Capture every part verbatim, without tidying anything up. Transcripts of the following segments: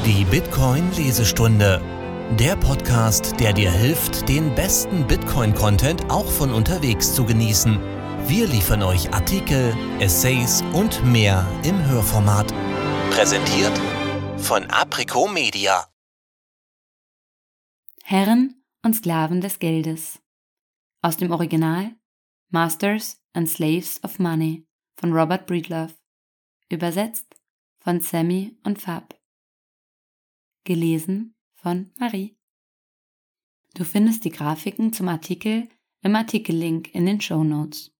Die Bitcoin-Lesestunde. Der Podcast, der dir hilft, den besten Bitcoin-Content auch von unterwegs zu genießen. Wir liefern euch Artikel, Essays und mehr im Hörformat. Präsentiert von Apricot Media. Herren und Sklaven des Geldes. Aus dem Original Masters and Slaves of Money von Robert Breedlove. Übersetzt von Sammy und Fab. Gelesen von Marie. Du findest die Grafiken zum Artikel im Artikellink in den Shownotes.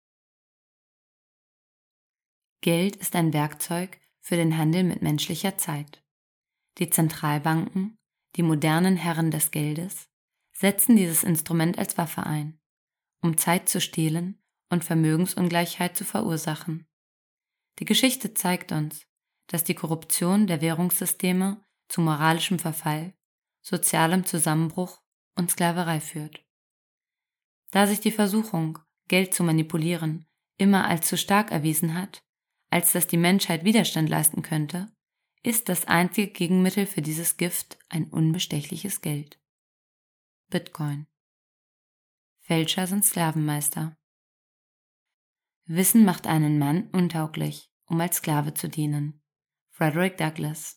Geld ist ein Werkzeug für den Handel mit menschlicher Zeit. Die Zentralbanken, die modernen Herren des Geldes, setzen dieses Instrument als Waffe ein, um Zeit zu stehlen und Vermögensungleichheit zu verursachen. Die Geschichte zeigt uns, dass die Korruption der Währungssysteme zu moralischem Verfall, sozialem Zusammenbruch und Sklaverei führt. Da sich die Versuchung, Geld zu manipulieren, immer als zu stark erwiesen hat, als dass die Menschheit Widerstand leisten könnte, ist das einzige Gegenmittel für dieses Gift ein unbestechliches Geld. Bitcoin. Fälscher sind Sklavenmeister. Wissen macht einen Mann untauglich, um als Sklave zu dienen. Frederick Douglass.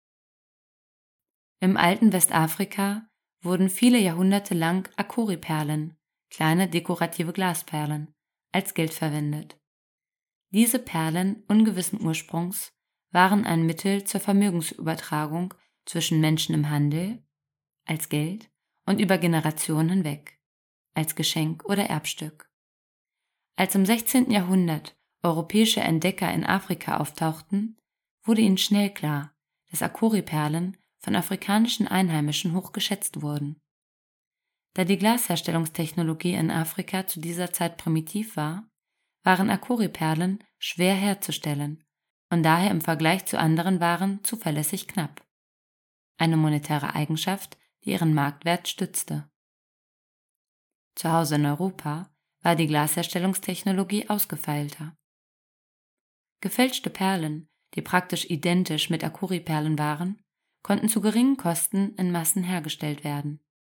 Im alten Westafrika wurden viele Jahrhunderte lang Akori-Perlen, kleine dekorative Glasperlen, als Geld verwendet. Diese Perlen ungewissen Ursprungs waren ein Mittel zur Vermögensübertragung zwischen Menschen im Handel, als Geld und über Generationen hinweg, als Geschenk oder Erbstück. Als im sechzehnten Jahrhundert europäische Entdecker in Afrika auftauchten, wurde ihnen schnell klar, dass Akori-Perlen von afrikanischen Einheimischen hoch geschätzt wurden. Da die Glasherstellungstechnologie in Afrika zu dieser Zeit primitiv war, waren Akori-Perlen schwer herzustellen und daher im Vergleich zu anderen Waren zuverlässig knapp. Eine monetäre Eigenschaft, die ihren Marktwert stützte. Zu Hause in Europa war die Glasherstellungstechnologie ausgefeilter. Gefälschte Perlen, die praktisch identisch mit Akori-Perlen waren, konnten zu geringen Kosten in Massen hergestellt werden.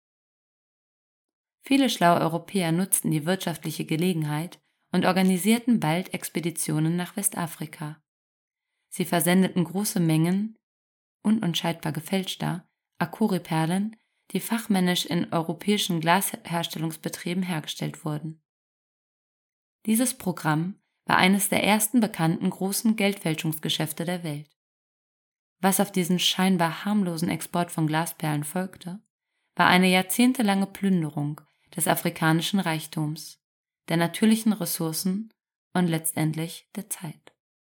Viele schlaue Europäer nutzten die wirtschaftliche Gelegenheit und organisierten bald Expeditionen nach Westafrika. Sie versendeten große Mengen, unentscheidbar gefälschter, Akori-Perlen, die fachmännisch in europäischen Glasherstellungsbetrieben hergestellt wurden. Dieses Programm war eines der ersten bekannten großen Geldfälschungsgeschäfte der Welt. Was auf diesen scheinbar harmlosen Export von Glasperlen folgte, war eine jahrzehntelange Plünderung des afrikanischen Reichtums, der natürlichen Ressourcen und letztendlich der Zeit.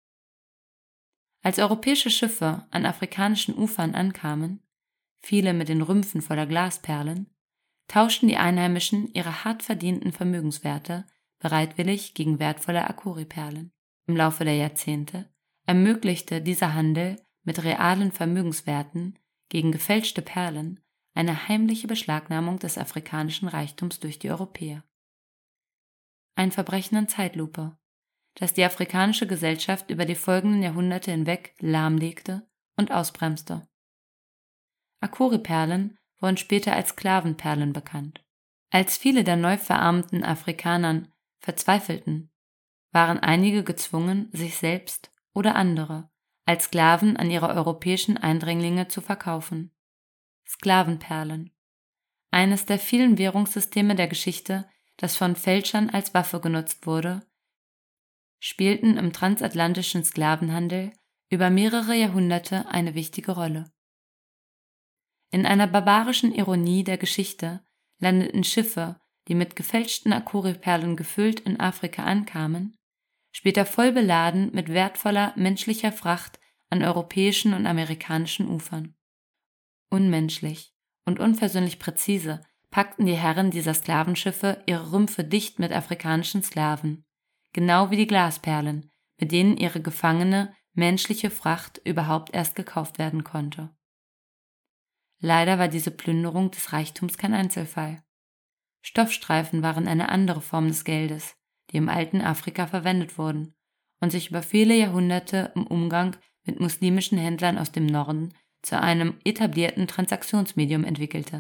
Als europäische Schiffe an afrikanischen Ufern ankamen, viele mit den Rümpfen voller Glasperlen, tauschten die Einheimischen ihre hart verdienten Vermögenswerte bereitwillig gegen wertvolle Akori-Perlen. Im Laufe der Jahrzehnte ermöglichte dieser Handel mit realen Vermögenswerten gegen gefälschte Perlen eine heimliche Beschlagnahmung des afrikanischen Reichtums durch die Europäer. Ein Verbrechen in Zeitlupe, das die afrikanische Gesellschaft über die folgenden Jahrhunderte hinweg lahmlegte und ausbremste. Akori-Perlen wurden später als Sklavenperlen bekannt. Als viele der neu verarmten Afrikanern verzweifelten, waren einige gezwungen, sich selbst oder andere als Sklaven an ihre europäischen Eindringlinge zu verkaufen. Sklavenperlen. Eines der vielen Währungssysteme der Geschichte, das von Fälschern als Waffe genutzt wurde, spielten im transatlantischen Sklavenhandel über mehrere Jahrhunderte eine wichtige Rolle. In einer barbarischen Ironie der Geschichte landeten Schiffe, die mit gefälschten Akori-Perlen gefüllt in Afrika ankamen, später voll beladen mit wertvoller menschlicher Fracht an europäischen und amerikanischen Ufern. Unmenschlich und unversöhnlich präzise packten die Herren dieser Sklavenschiffe ihre Rümpfe dicht mit afrikanischen Sklaven, genau wie die Glasperlen, mit denen ihre gefangene menschliche Fracht überhaupt erst gekauft werden konnte. Leider war diese Plünderung des Reichtums kein Einzelfall. Stoffstreifen waren eine andere Form des Geldes, die im alten Afrika verwendet wurden und sich über viele Jahrhunderte im Umgang mit muslimischen Händlern aus dem Norden zu einem etablierten Transaktionsmedium entwickelte.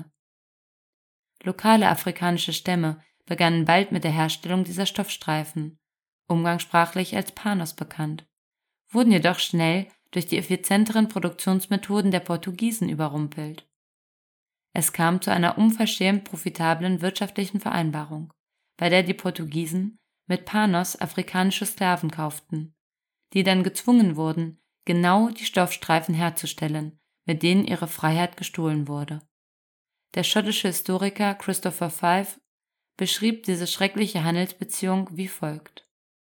Lokale afrikanische Stämme begannen bald mit der Herstellung dieser Stoffstreifen, umgangssprachlich als Panos bekannt, wurden jedoch schnell durch die effizienteren Produktionsmethoden der Portugiesen überrumpelt. Es kam zu einer unverschämt profitablen wirtschaftlichen Vereinbarung, bei der die Portugiesen mit Panos afrikanische Sklaven kauften, die dann gezwungen wurden, genau die Stoffstreifen herzustellen, mit denen ihre Freiheit gestohlen wurde. Der schottische Historiker Christopher Fife beschrieb diese schreckliche Handelsbeziehung wie folgt: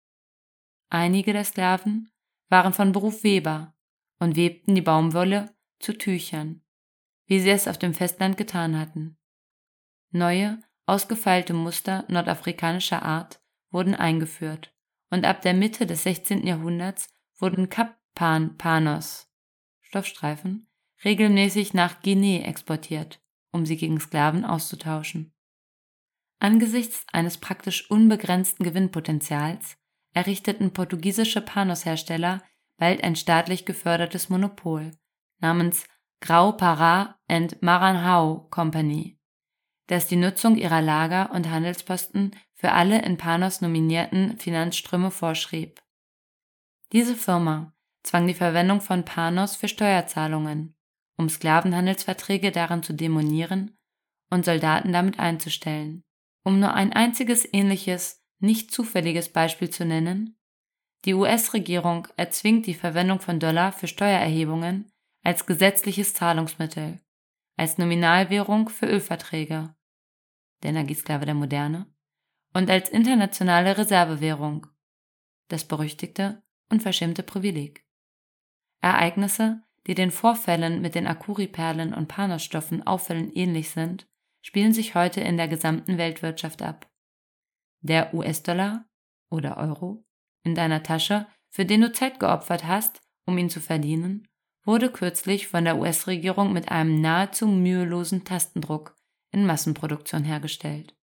Einige der Sklaven waren von Beruf Weber und webten die Baumwolle zu Tüchern, wie sie es auf dem Festland getan hatten. Neue, ausgefeilte Muster nordafrikanischer Art wurden eingeführt und ab der Mitte des sechzehnten Jahrhunderts wurden Kappan-Panos Stoffstreifen regelmäßig nach Guinea exportiert, um sie gegen Sklaven auszutauschen. Angesichts eines praktisch unbegrenzten Gewinnpotenzials errichteten portugiesische Panos-Hersteller bald ein staatlich gefördertes Monopol namens Grau-Pará and Maranhão Company, das die Nutzung ihrer Lager und Handelsposten für alle in Panos nominierten Finanzströme vorschrieb. Diese Firma zwang die Verwendung von Panos für Steuerzahlungen, um Sklavenhandelsverträge darin zu demonieren und Soldaten damit einzustellen. Um nur ein einziges ähnliches, nicht zufälliges Beispiel zu nennen: Die U S-Regierung erzwingt die Verwendung von Dollar für Steuererhebungen als gesetzliches Zahlungsmittel, als Nominalwährung für Ölverträge, der Energiesklave der Moderne, und als internationale Reservewährung, das berüchtigte, unverschämte Privileg. Ereignisse, die den Vorfällen mit den Akuri-Perlen und Panos-Stoffen auffallend ähnlich sind, spielen sich heute in der gesamten Weltwirtschaft ab. Der U S-Dollar oder Euro in deiner Tasche, für den du Zeit geopfert hast, um ihn zu verdienen, wurde kürzlich von der U S-Regierung mit einem nahezu mühelosen Tastendruck in Massenproduktion hergestellt.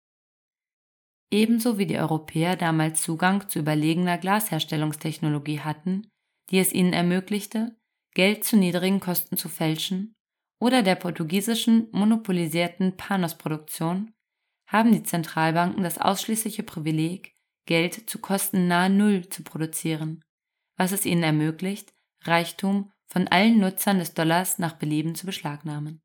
Ebenso wie die Europäer damals Zugang zu überlegener Glasherstellungstechnologie hatten, die es ihnen ermöglichte, Geld zu niedrigen Kosten zu fälschen, oder der portugiesischen monopolisierten Panos-Produktion, haben die Zentralbanken das ausschließliche Privileg, Geld zu Kosten nahe Null zu produzieren, was es ihnen ermöglicht, Reichtum von allen Nutzern des Dollars nach Belieben zu beschlagnahmen.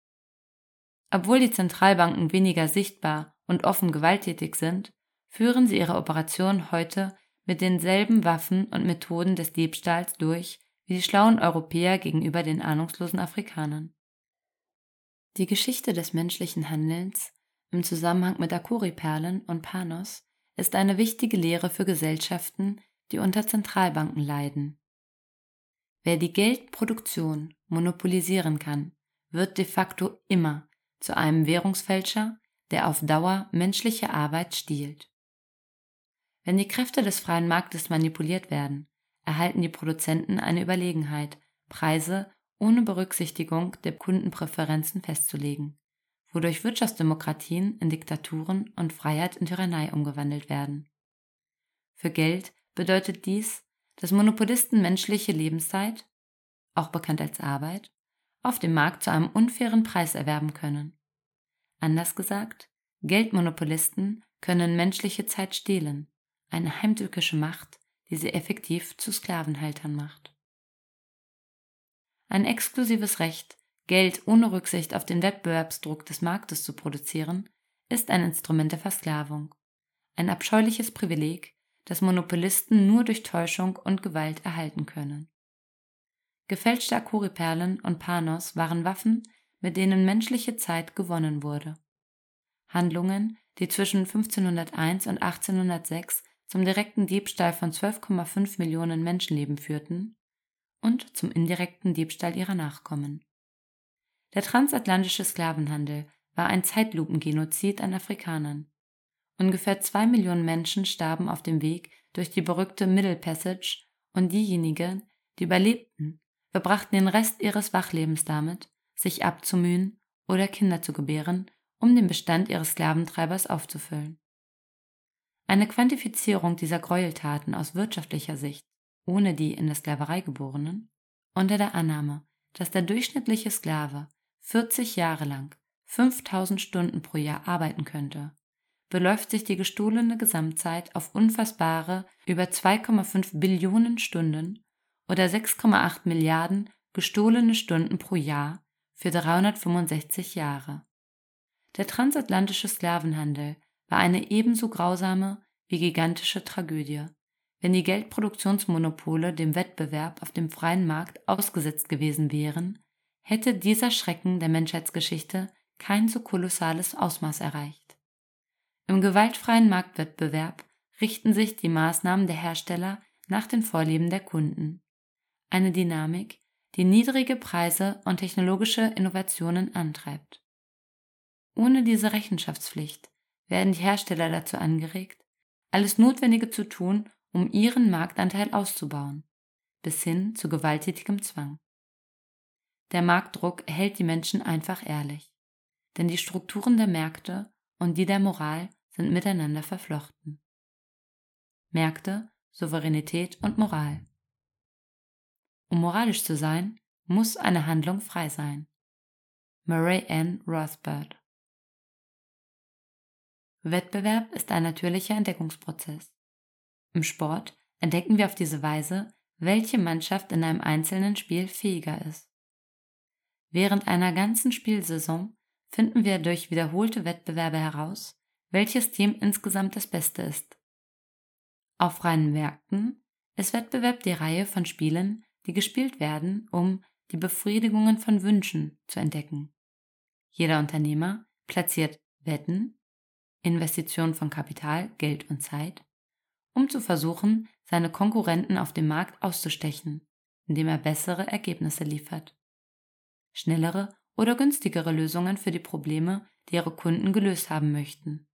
Obwohl die Zentralbanken weniger sichtbar und offen gewalttätig sind, führen sie ihre Operationen heute mit denselben Waffen und Methoden des Diebstahls durch wie die schlauen Europäer gegenüber den ahnungslosen Afrikanern. Die Geschichte des menschlichen Handelns im Zusammenhang mit Akuri-Perlen und Panos ist eine wichtige Lehre für Gesellschaften, die unter Zentralbanken leiden. Wer die Geldproduktion monopolisieren kann, wird de facto immer zu einem Währungsfälscher, der auf Dauer menschliche Arbeit stiehlt. Wenn die Kräfte des freien Marktes manipuliert werden, erhalten die Produzenten eine Überlegenheit, Preise ohne Berücksichtigung der Kundenpräferenzen festzulegen, wodurch Wirtschaftsdemokratien in Diktaturen und Freiheit in Tyrannei umgewandelt werden. Für Geld bedeutet dies, dass Monopolisten menschliche Lebenszeit, auch bekannt als Arbeit, auf dem Markt zu einem unfairen Preis erwerben können. Anders gesagt, Geldmonopolisten können menschliche Zeit stehlen, eine heimtückische Macht, die sie effektiv zu Sklavenhaltern macht. Ein exklusives Recht, Geld ohne Rücksicht auf den Wettbewerbsdruck des Marktes zu produzieren, ist ein Instrument der Versklavung, ein abscheuliches Privileg, das Monopolisten nur durch Täuschung und Gewalt erhalten können. Gefälschte Akuri-Perlen und Panos waren Waffen, mit denen menschliche Zeit gewonnen wurde. Handlungen, die zwischen fünfzehnhunderteins und achtzehnhundertsechs zum direkten Diebstahl von zwölf Komma fünf Millionen Menschenleben führten und zum indirekten Diebstahl ihrer Nachkommen. Der transatlantische Sklavenhandel war ein Zeitlupengenozid an Afrikanern. Ungefähr zwei Millionen Menschen starben auf dem Weg durch die berühmte Middle Passage und diejenigen, die überlebten, verbrachten den Rest ihres Wachlebens damit, sich abzumühen oder Kinder zu gebären, um den Bestand ihres Sklaventreibers aufzufüllen. Eine Quantifizierung dieser Gräueltaten aus wirtschaftlicher Sicht, ohne die in der Sklaverei Geborenen, unter der Annahme, dass der durchschnittliche Sklave vierzig Jahre lang fünftausend Stunden pro Jahr arbeiten könnte, beläuft sich die gestohlene Gesamtzeit auf unfassbare über zwei Komma fünf Billionen Stunden oder sechs Komma acht Milliarden gestohlene Stunden pro Jahr für dreihundertfünfundsechzig Jahre. Der transatlantische Sklavenhandel war eine ebenso grausame wie gigantische Tragödie, wenn die Geldproduktionsmonopole dem Wettbewerb auf dem freien Markt ausgesetzt gewesen wären, hätte dieser Schrecken der Menschheitsgeschichte kein so kolossales Ausmaß erreicht. Im gewaltfreien Marktwettbewerb richten sich die Maßnahmen der Hersteller nach den Vorlieben der Kunden. Eine Dynamik, die niedrige Preise und technologische Innovationen antreibt. Ohne diese Rechenschaftspflicht werden die Hersteller dazu angeregt, alles Notwendige zu tun, um ihren Marktanteil auszubauen, bis hin zu gewalttätigem Zwang. Der Marktdruck hält die Menschen einfach ehrlich, denn die Strukturen der Märkte und die der Moral sind miteinander verflochten. Märkte, Souveränität und Moral. Um moralisch zu sein, muss eine Handlung frei sein. Murray N. Rothbard. Wettbewerb ist ein natürlicher Entdeckungsprozess. Im Sport entdecken wir auf diese Weise, welche Mannschaft in einem einzelnen Spiel fähiger ist. Während einer ganzen Spielsaison finden wir durch wiederholte Wettbewerbe heraus, welches Team insgesamt das Beste ist. Auf freien Märkten ist Wettbewerb die Reihe von Spielen, die gespielt werden, um die Befriedigungen von Wünschen zu entdecken. Jeder Unternehmer platziert Wetten, Investitionen von Kapital, Geld und Zeit, um zu versuchen, seine Konkurrenten auf dem Markt auszustechen, indem er bessere Ergebnisse liefert. Schnellere oder günstigere Lösungen für die Probleme, die ihre Kunden gelöst haben möchten.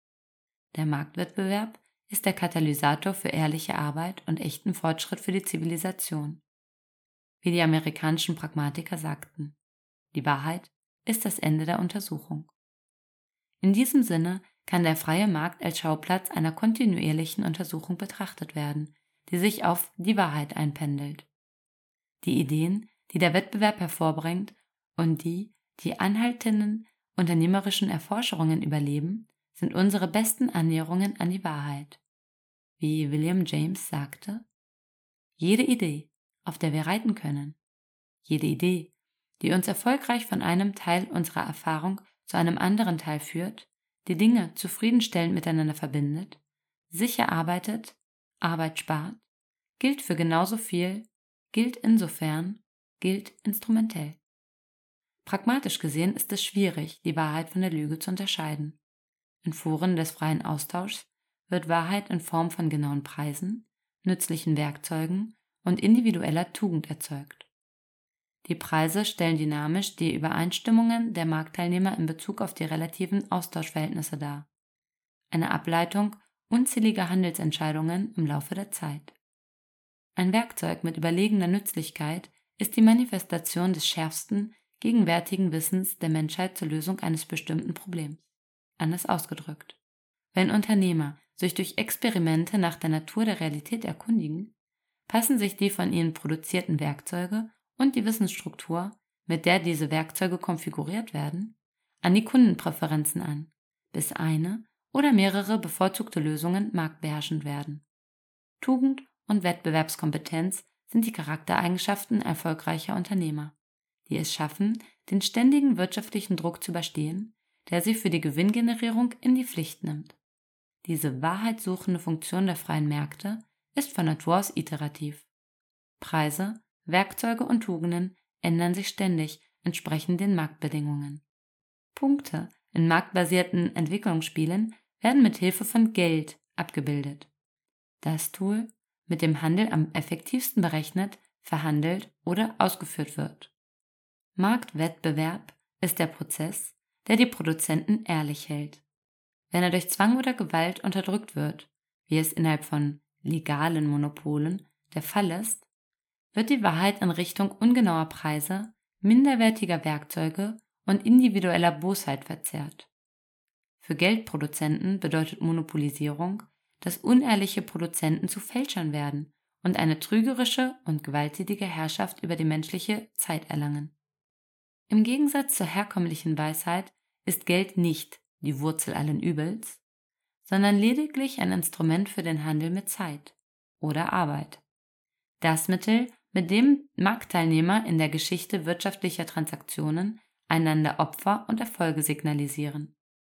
Der Marktwettbewerb ist der Katalysator für ehrliche Arbeit und echten Fortschritt für die Zivilisation. Wie die amerikanischen Pragmatiker sagten, die Wahrheit ist das Ende der Untersuchung. In diesem Sinne kann der freie Markt als Schauplatz einer kontinuierlichen Untersuchung betrachtet werden, die sich auf die Wahrheit einpendelt. Die Ideen, die der Wettbewerb hervorbringt und die, die anhaltenden unternehmerischen Erforschungen überleben, sind unsere besten Annäherungen an die Wahrheit. Wie William James sagte, jede Idee, auf der wir reiten können, jede Idee, die uns erfolgreich von einem Teil unserer Erfahrung zu einem anderen Teil führt, die Dinge zufriedenstellend miteinander verbindet, sicher arbeitet, Arbeit spart, gilt für genauso viel, gilt insofern, gilt instrumentell. Pragmatisch gesehen ist es schwierig, die Wahrheit von der Lüge zu unterscheiden. In Foren des freien Austauschs wird Wahrheit in Form von genauen Preisen, nützlichen Werkzeugen und individueller Tugend erzeugt. Die Preise stellen dynamisch die Übereinstimmungen der Marktteilnehmer in Bezug auf die relativen Austauschverhältnisse dar, eine Ableitung unzähliger Handelsentscheidungen im Laufe der Zeit. Ein Werkzeug mit überlegener Nützlichkeit ist die Manifestation des schärfsten, gegenwärtigen Wissens der Menschheit zur Lösung eines bestimmten Problems. Anders ausgedrückt: Wenn Unternehmer sich durch Experimente nach der Natur der Realität erkundigen, passen sich die von ihnen produzierten Werkzeuge und die Wissensstruktur, mit der diese Werkzeuge konfiguriert werden, an die Kundenpräferenzen an, bis eine oder mehrere bevorzugte Lösungen marktbeherrschend werden. Tugend und Wettbewerbskompetenz sind die Charaktereigenschaften erfolgreicher Unternehmer, die es schaffen, den ständigen wirtschaftlichen Druck zu überstehen, der sie für die Gewinngenerierung in die Pflicht nimmt. Diese wahrheitssuchende Funktion der freien Märkte ist von Natur aus iterativ. Preise, Werkzeuge und Tugenden ändern sich ständig entsprechend den Marktbedingungen. Punkte in marktbasierten Entwicklungsspielen werden mit Hilfe von Geld abgebildet. Das Tool, mit dem Handel am effektivsten berechnet, verhandelt oder ausgeführt wird. Marktwettbewerb ist der Prozess, der die Produzenten ehrlich hält. Wenn er durch Zwang oder Gewalt unterdrückt wird, wie es innerhalb von legalen Monopolen der Fall ist, wird die Wahrheit in Richtung ungenauer Preise, minderwertiger Werkzeuge und individueller Bosheit verzerrt. Für Geldproduzenten bedeutet Monopolisierung, dass unehrliche Produzenten zu Fälschern werden und eine trügerische und gewalttätige Herrschaft über die menschliche Zeit erlangen. Im Gegensatz zur herkömmlichen Weisheit ist Geld nicht die Wurzel allen Übels, sondern lediglich ein Instrument für den Handel mit Zeit oder Arbeit. Das Mittel, mit dem Marktteilnehmer in der Geschichte wirtschaftlicher Transaktionen einander Opfer und Erfolge signalisieren.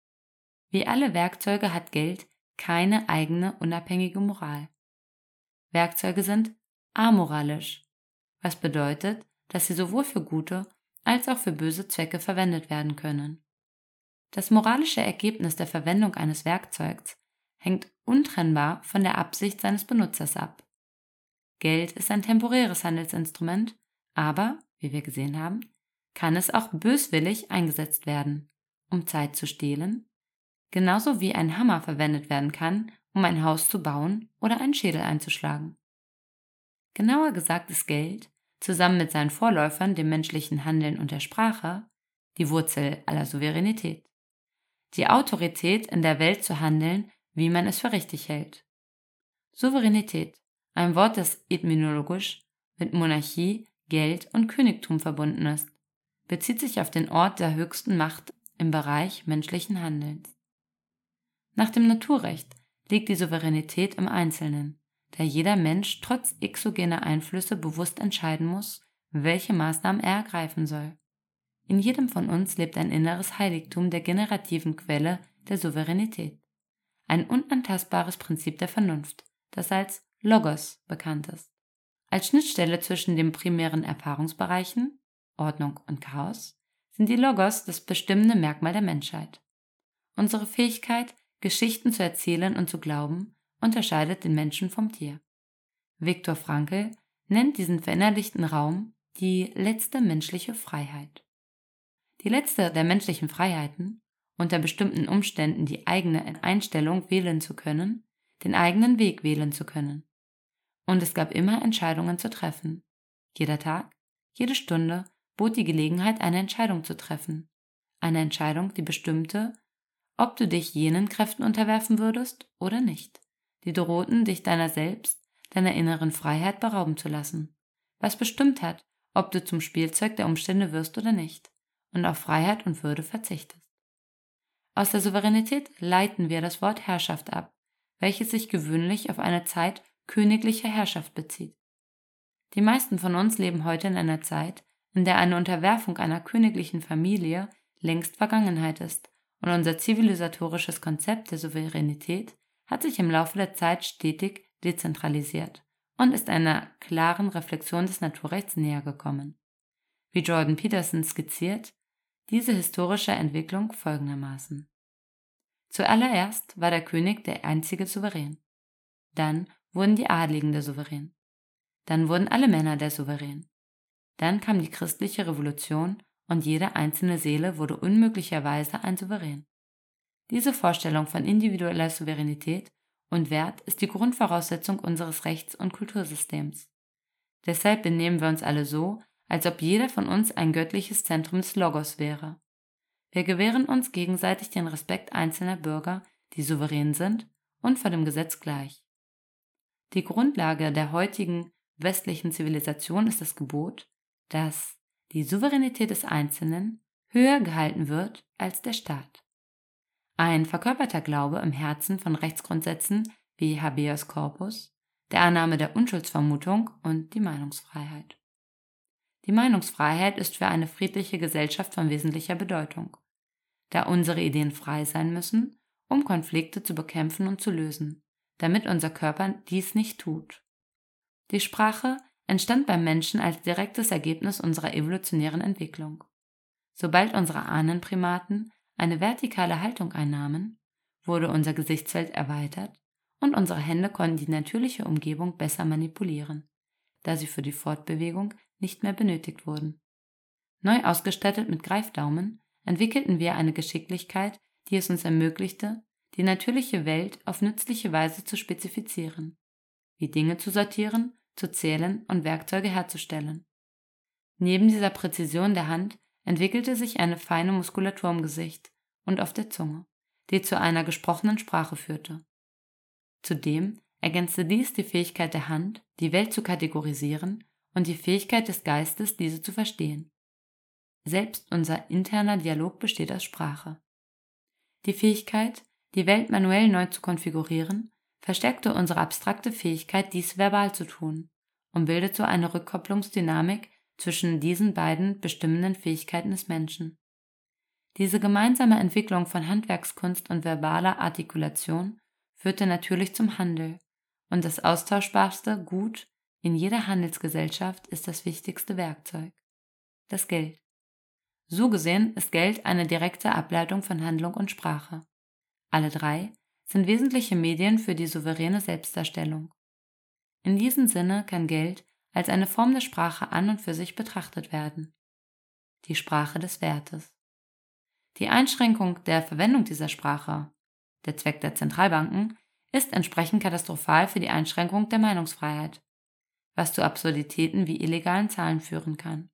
Wie alle Werkzeuge hat Geld keine eigene unabhängige Moral. Werkzeuge sind amoralisch, was bedeutet, dass sie sowohl für gute als auch für böse Zwecke verwendet werden können. Das moralische Ergebnis der Verwendung eines Werkzeugs hängt untrennbar von der Absicht seines Benutzers ab. Geld ist ein temporäres Handelsinstrument, aber, wie wir gesehen haben, kann es auch böswillig eingesetzt werden, um Zeit zu stehlen, genauso wie ein Hammer verwendet werden kann, um ein Haus zu bauen oder einen Schädel einzuschlagen. Genauer gesagt ist Geld, zusammen mit seinen Vorläufern, dem menschlichen Handeln und der Sprache, die Wurzel aller Souveränität. Die Autorität, in der Welt zu handeln, wie man es für richtig hält. Souveränität, ein Wort, das etymologisch mit Monarchie, Geld und Königtum verbunden ist, bezieht sich auf den Ort der höchsten Macht im Bereich menschlichen Handelns. Nach dem Naturrecht liegt die Souveränität im Einzelnen, da jeder Mensch trotz exogener Einflüsse bewusst entscheiden muss, welche Maßnahmen er ergreifen soll. In jedem von uns lebt ein inneres Heiligtum der generativen Quelle der Souveränität, ein unantastbares Prinzip der Vernunft, das als Logos bekannt ist. Als Schnittstelle zwischen den primären Erfahrungsbereichen, Ordnung und Chaos, sind die Logos das bestimmende Merkmal der Menschheit. Unsere Fähigkeit, Geschichten zu erzählen und zu glauben, unterscheidet den Menschen vom Tier. Viktor Frankl nennt diesen verinnerlichten Raum die letzte menschliche Freiheit. Die letzte der menschlichen Freiheiten, unter bestimmten Umständen die eigene Einstellung wählen zu können, den eigenen Weg wählen zu können. Und es gab immer Entscheidungen zu treffen. Jeder Tag, jede Stunde bot die Gelegenheit, eine Entscheidung zu treffen. Eine Entscheidung, die bestimmte, ob du dich jenen Kräften unterwerfen würdest oder nicht, die drohten, dich deiner selbst, deiner inneren Freiheit berauben zu lassen, was bestimmt hat, ob du zum Spielzeug der Umstände wirst oder nicht und auf Freiheit und Würde verzichtest. Aus der Souveränität leiten wir das Wort Herrschaft ab, welches sich gewöhnlich auf eine Zeit königlicher Herrschaft bezieht. Die meisten von uns leben heute in einer Zeit, in der eine Unterwerfung einer königlichen Familie längst Vergangenheit ist, und unser zivilisatorisches Konzept der Souveränität hat sich im Laufe der Zeit stetig dezentralisiert und ist einer klaren Reflexion des Naturrechts näher gekommen. Wie Jordan Peterson skizziert, diese historische Entwicklung folgendermaßen. Zuallererst war der König der einzige Souverän. Dann wurden die Adligen der Souverän. Dann wurden alle Männer der Souverän. Dann kam die christliche Revolution und jede einzelne Seele wurde unmöglicherweise ein Souverän. Diese Vorstellung von individueller Souveränität und Wert ist die Grundvoraussetzung unseres Rechts- und Kultursystems. Deshalb benehmen wir uns alle so, als ob jeder von uns ein göttliches Zentrum des Logos wäre. Wir gewähren uns gegenseitig den Respekt einzelner Bürger, die souverän sind und vor dem Gesetz gleich. Die Grundlage der heutigen westlichen Zivilisation ist das Gebot, dass die Souveränität des Einzelnen höher gehalten wird als der Staat. Ein verkörperter Glaube im Herzen von Rechtsgrundsätzen wie Habeas Corpus, der Annahme der Unschuldsvermutung und die Meinungsfreiheit. Die Meinungsfreiheit ist für eine friedliche Gesellschaft von wesentlicher Bedeutung, da unsere Ideen frei sein müssen, um Konflikte zu bekämpfen und zu lösen, damit unser Körper dies nicht tut. Die Sprache entstand beim Menschen als direktes Ergebnis unserer evolutionären Entwicklung. Sobald unsere Ahnenprimaten eine vertikale Haltung einnahmen, wurde unser Gesichtsfeld erweitert und unsere Hände konnten die natürliche Umgebung besser manipulieren, da sie für die Fortbewegung nicht mehr benötigt wurden. Neu ausgestattet mit Greifdaumen entwickelten wir eine Geschicklichkeit, die es uns ermöglichte, die natürliche Welt auf nützliche Weise zu spezifizieren, wie Dinge zu sortieren, zu zählen und Werkzeuge herzustellen. Neben dieser Präzision der Hand entwickelte sich eine feine Muskulatur im Gesicht und auf der Zunge, die zu einer gesprochenen Sprache führte. Zudem ergänzte dies die Fähigkeit der Hand, die Welt zu kategorisieren und die Fähigkeit des Geistes, diese zu verstehen. Selbst unser interner Dialog besteht aus Sprache. Die Fähigkeit, die Welt manuell neu zu konfigurieren, verstärkte unsere abstrakte Fähigkeit, dies verbal zu tun, und bildet so eine Rückkopplungsdynamik zwischen diesen beiden bestimmenden Fähigkeiten des Menschen. Diese gemeinsame Entwicklung von Handwerkskunst und verbaler Artikulation führte natürlich zum Handel, und das austauschbarste Gut in jeder Handelsgesellschaft ist das wichtigste Werkzeug, das Geld. So gesehen ist Geld eine direkte Ableitung von Handlung und Sprache. Alle drei sind wesentliche Medien für die souveräne Selbstdarstellung. In diesem Sinne kann Geld als eine Form der Sprache an und für sich betrachtet werden. Die Sprache des Wertes. Die Einschränkung der Verwendung dieser Sprache, der Zweck der Zentralbanken, ist entsprechend katastrophal für die Einschränkung der Meinungsfreiheit, was zu Absurditäten wie illegalen Zahlen führen kann.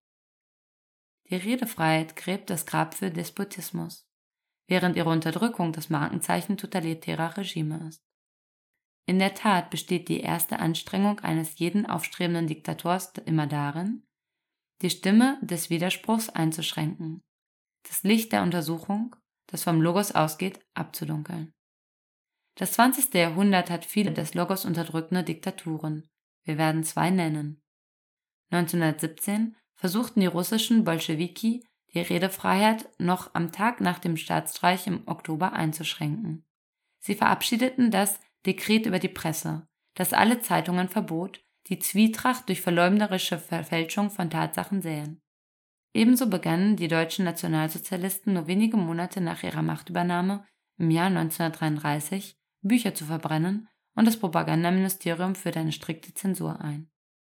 Die Redefreiheit gräbt das Grab für Despotismus, während ihre Unterdrückung das Markenzeichen totalitärer Regime ist. In der Tat besteht die erste Anstrengung eines jeden aufstrebenden Diktators immer darin, die Stimme des Widerspruchs einzuschränken, das Licht der Untersuchung, das vom Logos ausgeht, abzudunkeln. Das zwanzigste Jahrhundert hat viele des Logos unterdrückende Diktaturen. Wir werden zwei nennen. neunzehnhundertsiebzehn versuchten die russischen Bolschewiki, die Redefreiheit noch am Tag nach dem Staatsstreich im Oktober einzuschränken. Sie verabschiedeten das Dekret über die Presse, das alle Zeitungen verbot, die Zwietracht durch verleumderische Verfälschung von Tatsachen säen. Ebenso begannen die deutschen Nationalsozialisten nur wenige Monate nach ihrer Machtübernahme im Jahr neunzehnhundertdreiunddreißig Bücher zu verbrennen, und das Propagandaministerium führte eine strikte Zensur ein.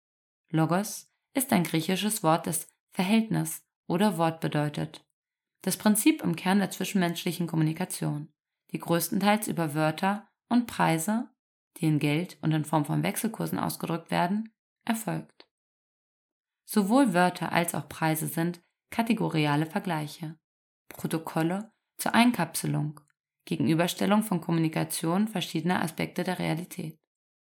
Logos ist ein griechisches Wort, das Verhältnis oder Wort bedeutet. Das Prinzip im Kern der zwischenmenschlichen Kommunikation, die größtenteils über Wörter und Preise, die in Geld und in Form von Wechselkursen ausgedrückt werden, erfolgt. Sowohl Wörter als auch Preise sind kategoriale Vergleiche, Protokolle zur Einkapselung, Gegenüberstellung von Kommunikation verschiedener Aspekte der Realität.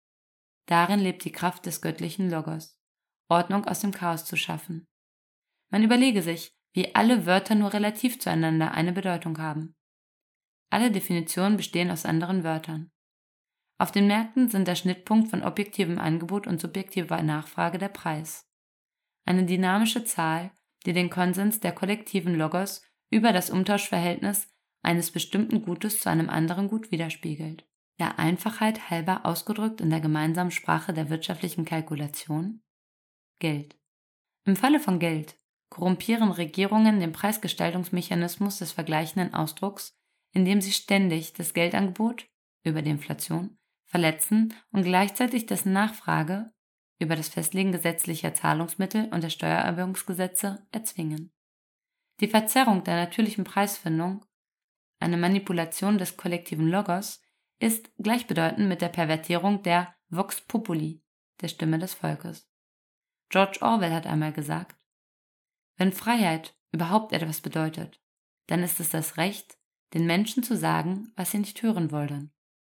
Darin lebt die Kraft des göttlichen Logos, Ordnung aus dem Chaos zu schaffen. Man überlege sich, wie alle Wörter nur relativ zueinander eine Bedeutung haben. Alle Definitionen bestehen aus anderen Wörtern. Auf den Märkten sind der Schnittpunkt von objektivem Angebot und subjektiver Nachfrage der Preis. Eine dynamische Zahl, die den Konsens der kollektiven Logos über das Umtauschverhältnis eines bestimmten Gutes zu einem anderen Gut widerspiegelt. Der Einfachheit halber ausgedrückt in der gemeinsamen Sprache der wirtschaftlichen Kalkulation: Geld. Im Falle von Geld korrumpieren Regierungen den Preisgestaltungsmechanismus des vergleichenden Ausdrucks, indem sie ständig das Geldangebot über die Inflation verletzen und gleichzeitig dessen Nachfrage über das Festlegen gesetzlicher Zahlungsmittel und der Steuererhöhungsgesetze erzwingen. Die Verzerrung der natürlichen Preisfindung, eine Manipulation des kollektiven Logos, ist gleichbedeutend mit der Pervertierung der Vox Populi, der Stimme des Volkes. George Orwell hat einmal gesagt: Wenn Freiheit überhaupt etwas bedeutet, dann ist es das Recht, den Menschen zu sagen, was sie nicht hören wollen.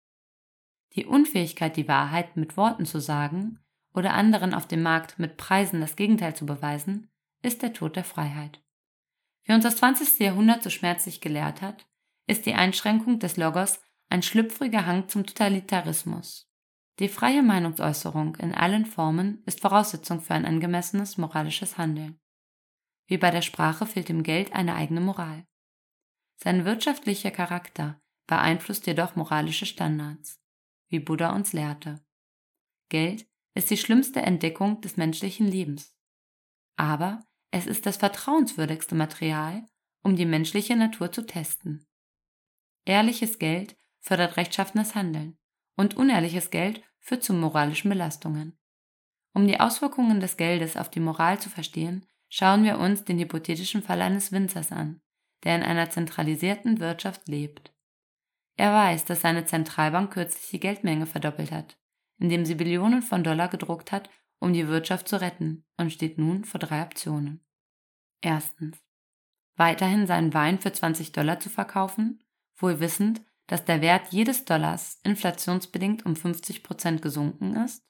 Die Unfähigkeit, die Wahrheit mit Worten zu sagen oder anderen auf dem Markt mit Preisen das Gegenteil zu beweisen, ist der Tod der Freiheit. Wie uns das zwanzigste Jahrhundert so schmerzlich gelehrt hat, ist die Einschränkung des Logos ein schlüpfriger Hang zum Totalitarismus. Die freie Meinungsäußerung in allen Formen ist Voraussetzung für ein angemessenes moralisches Handeln. Wie bei der Sprache fehlt dem Geld eine eigene Moral. Sein wirtschaftlicher Charakter beeinflusst jedoch moralische Standards, wie Buddha uns lehrte. Geld ist die schlimmste Entdeckung des menschlichen Lebens. Aber es ist das vertrauenswürdigste Material, um die menschliche Natur zu testen. Ehrliches Geld fördert rechtschaffenes Handeln und unehrliches Geld führt zu moralischen Belastungen. Um die Auswirkungen des Geldes auf die Moral zu verstehen, schauen wir uns den hypothetischen Fall eines Winzers an, der in einer zentralisierten Wirtschaft lebt. Er weiß, dass seine Zentralbank kürzlich die Geldmenge verdoppelt hat, indem sie Billionen von Dollar gedruckt hat, um die Wirtschaft zu retten, und steht nun vor drei Optionen. Erstens: Weiterhin seinen Wein für zwanzig Dollar zu verkaufen, wohl wissend, dass der Wert jedes Dollars inflationsbedingt um fünfzig Prozent gesunken ist?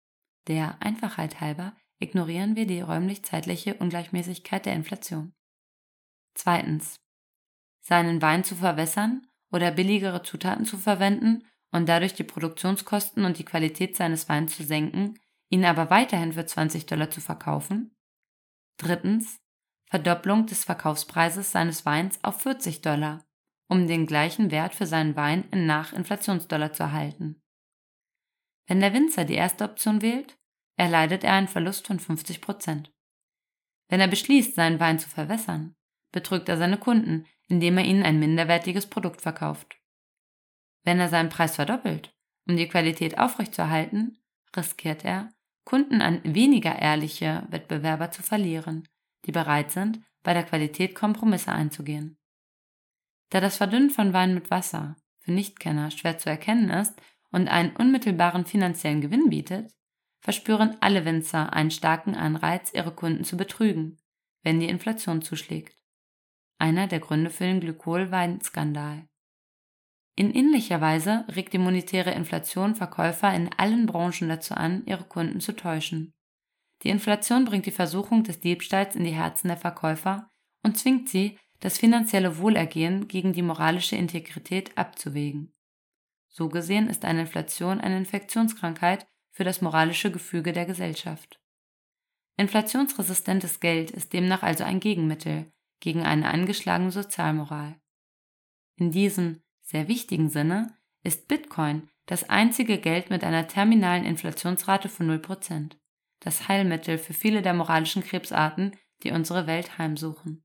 Der Einfachheit halber ignorieren wir die räumlich-zeitliche Ungleichmäßigkeit der Inflation. Zweitens. Seinen Wein zu verwässern oder billigere Zutaten zu verwenden und dadurch die Produktionskosten und die Qualität seines Weins zu senken, ihn aber weiterhin für zwanzig Dollar zu verkaufen? Drittens. Verdopplung des Verkaufspreises seines Weins auf vierzig Dollar, um den gleichen Wert für seinen Wein in Nach-Inflationsdollar zu erhalten. Wenn der Winzer die erste Option wählt, erleidet er einen Verlust von fünfzig Prozent. Wenn er beschließt, seinen Wein zu verwässern, betrügt er seine Kunden, indem er ihnen ein minderwertiges Produkt verkauft. Wenn er seinen Preis verdoppelt, um die Qualität aufrechtzuerhalten, riskiert er, Kunden an weniger ehrliche Wettbewerber zu verlieren, die bereit sind, bei der Qualität Kompromisse einzugehen. Da das Verdünnen von Wein mit Wasser für Nichtkenner schwer zu erkennen ist und einen unmittelbaren finanziellen Gewinn bietet, verspüren alle Winzer einen starken Anreiz, ihre Kunden zu betrügen, wenn die Inflation zuschlägt. Einer der Gründe für den Glykol-Weinskandal. In ähnlicher Weise regt die monetäre Inflation Verkäufer in allen Branchen dazu an, ihre Kunden zu täuschen. Die Inflation bringt die Versuchung des Diebstahls in die Herzen der Verkäufer und zwingt sie, das finanzielle Wohlergehen gegen die moralische Integrität abzuwägen. So gesehen ist eine Inflation eine Infektionskrankheit für das moralische Gefüge der Gesellschaft. Inflationsresistentes Geld ist demnach also ein Gegenmittel gegen eine angeschlagene Sozialmoral. In diesem sehr wichtigen Sinne ist Bitcoin das einzige Geld mit einer terminalen Inflationsrate von null Prozent, das Heilmittel für viele der moralischen Krebsarten, die unsere Welt heimsuchen.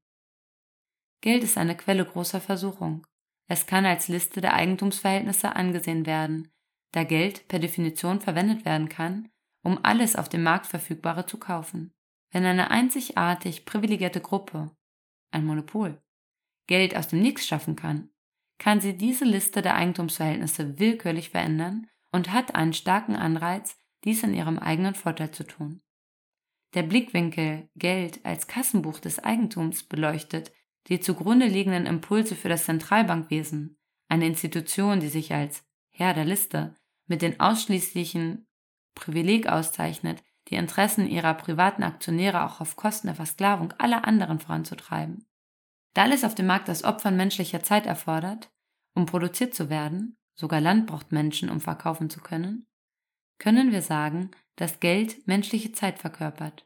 Geld ist eine Quelle großer Versuchung. Es kann als Liste der Eigentumsverhältnisse angesehen werden, da Geld per Definition verwendet werden kann, um alles auf dem Markt Verfügbare zu kaufen. Wenn eine einzigartig privilegierte Gruppe, ein Monopol, Geld aus dem Nichts schaffen kann, kann sie diese Liste der Eigentumsverhältnisse willkürlich verändern und hat einen starken Anreiz, dies in ihrem eigenen Vorteil zu tun. Der Blickwinkel Geld als Kassenbuch des Eigentums beleuchtet die zugrunde liegenden Impulse für das Zentralbankwesen, eine Institution, die sich als Herr der Liste mit dem ausschließlichen Privileg auszeichnet, die Interessen ihrer privaten Aktionäre auch auf Kosten der Versklavung aller anderen voranzutreiben. Da alles auf dem Markt das Opfern menschlicher Zeit erfordert, um produziert zu werden, sogar Land braucht Menschen, um verkaufen zu können, können wir sagen, dass Geld menschliche Zeit verkörpert.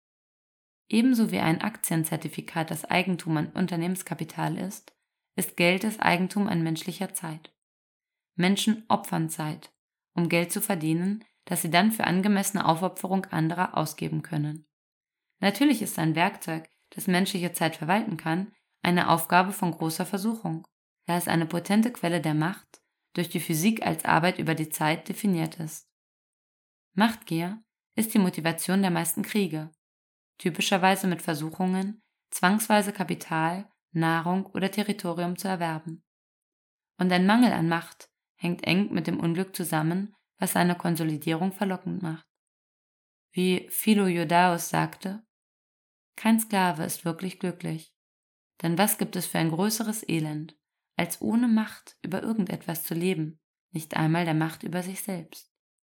Ebenso wie ein Aktienzertifikat das Eigentum an Unternehmenskapital ist, ist Geld das Eigentum an menschlicher Zeit. Menschen opfern Zeit, um Geld zu verdienen, das sie dann für angemessene Aufopferung anderer ausgeben können. Natürlich ist ein Werkzeug, das menschliche Zeit verwalten kann, eine Aufgabe von großer Versuchung, da es eine potente Quelle der Macht durch die Physik als Arbeit über die Zeit definiert ist. Machtgier ist die Motivation der meisten Kriege, typischerweise mit Versuchungen, zwangsweise Kapital, Nahrung oder Territorium zu erwerben. Und ein Mangel an Macht hängt eng mit dem Unglück zusammen, was seine Konsolidierung verlockend macht. Wie Philo Judaeus sagte, kein Sklave ist wirklich glücklich, denn was gibt es für ein größeres Elend, als ohne Macht über irgendetwas zu leben, nicht einmal der Macht über sich selbst.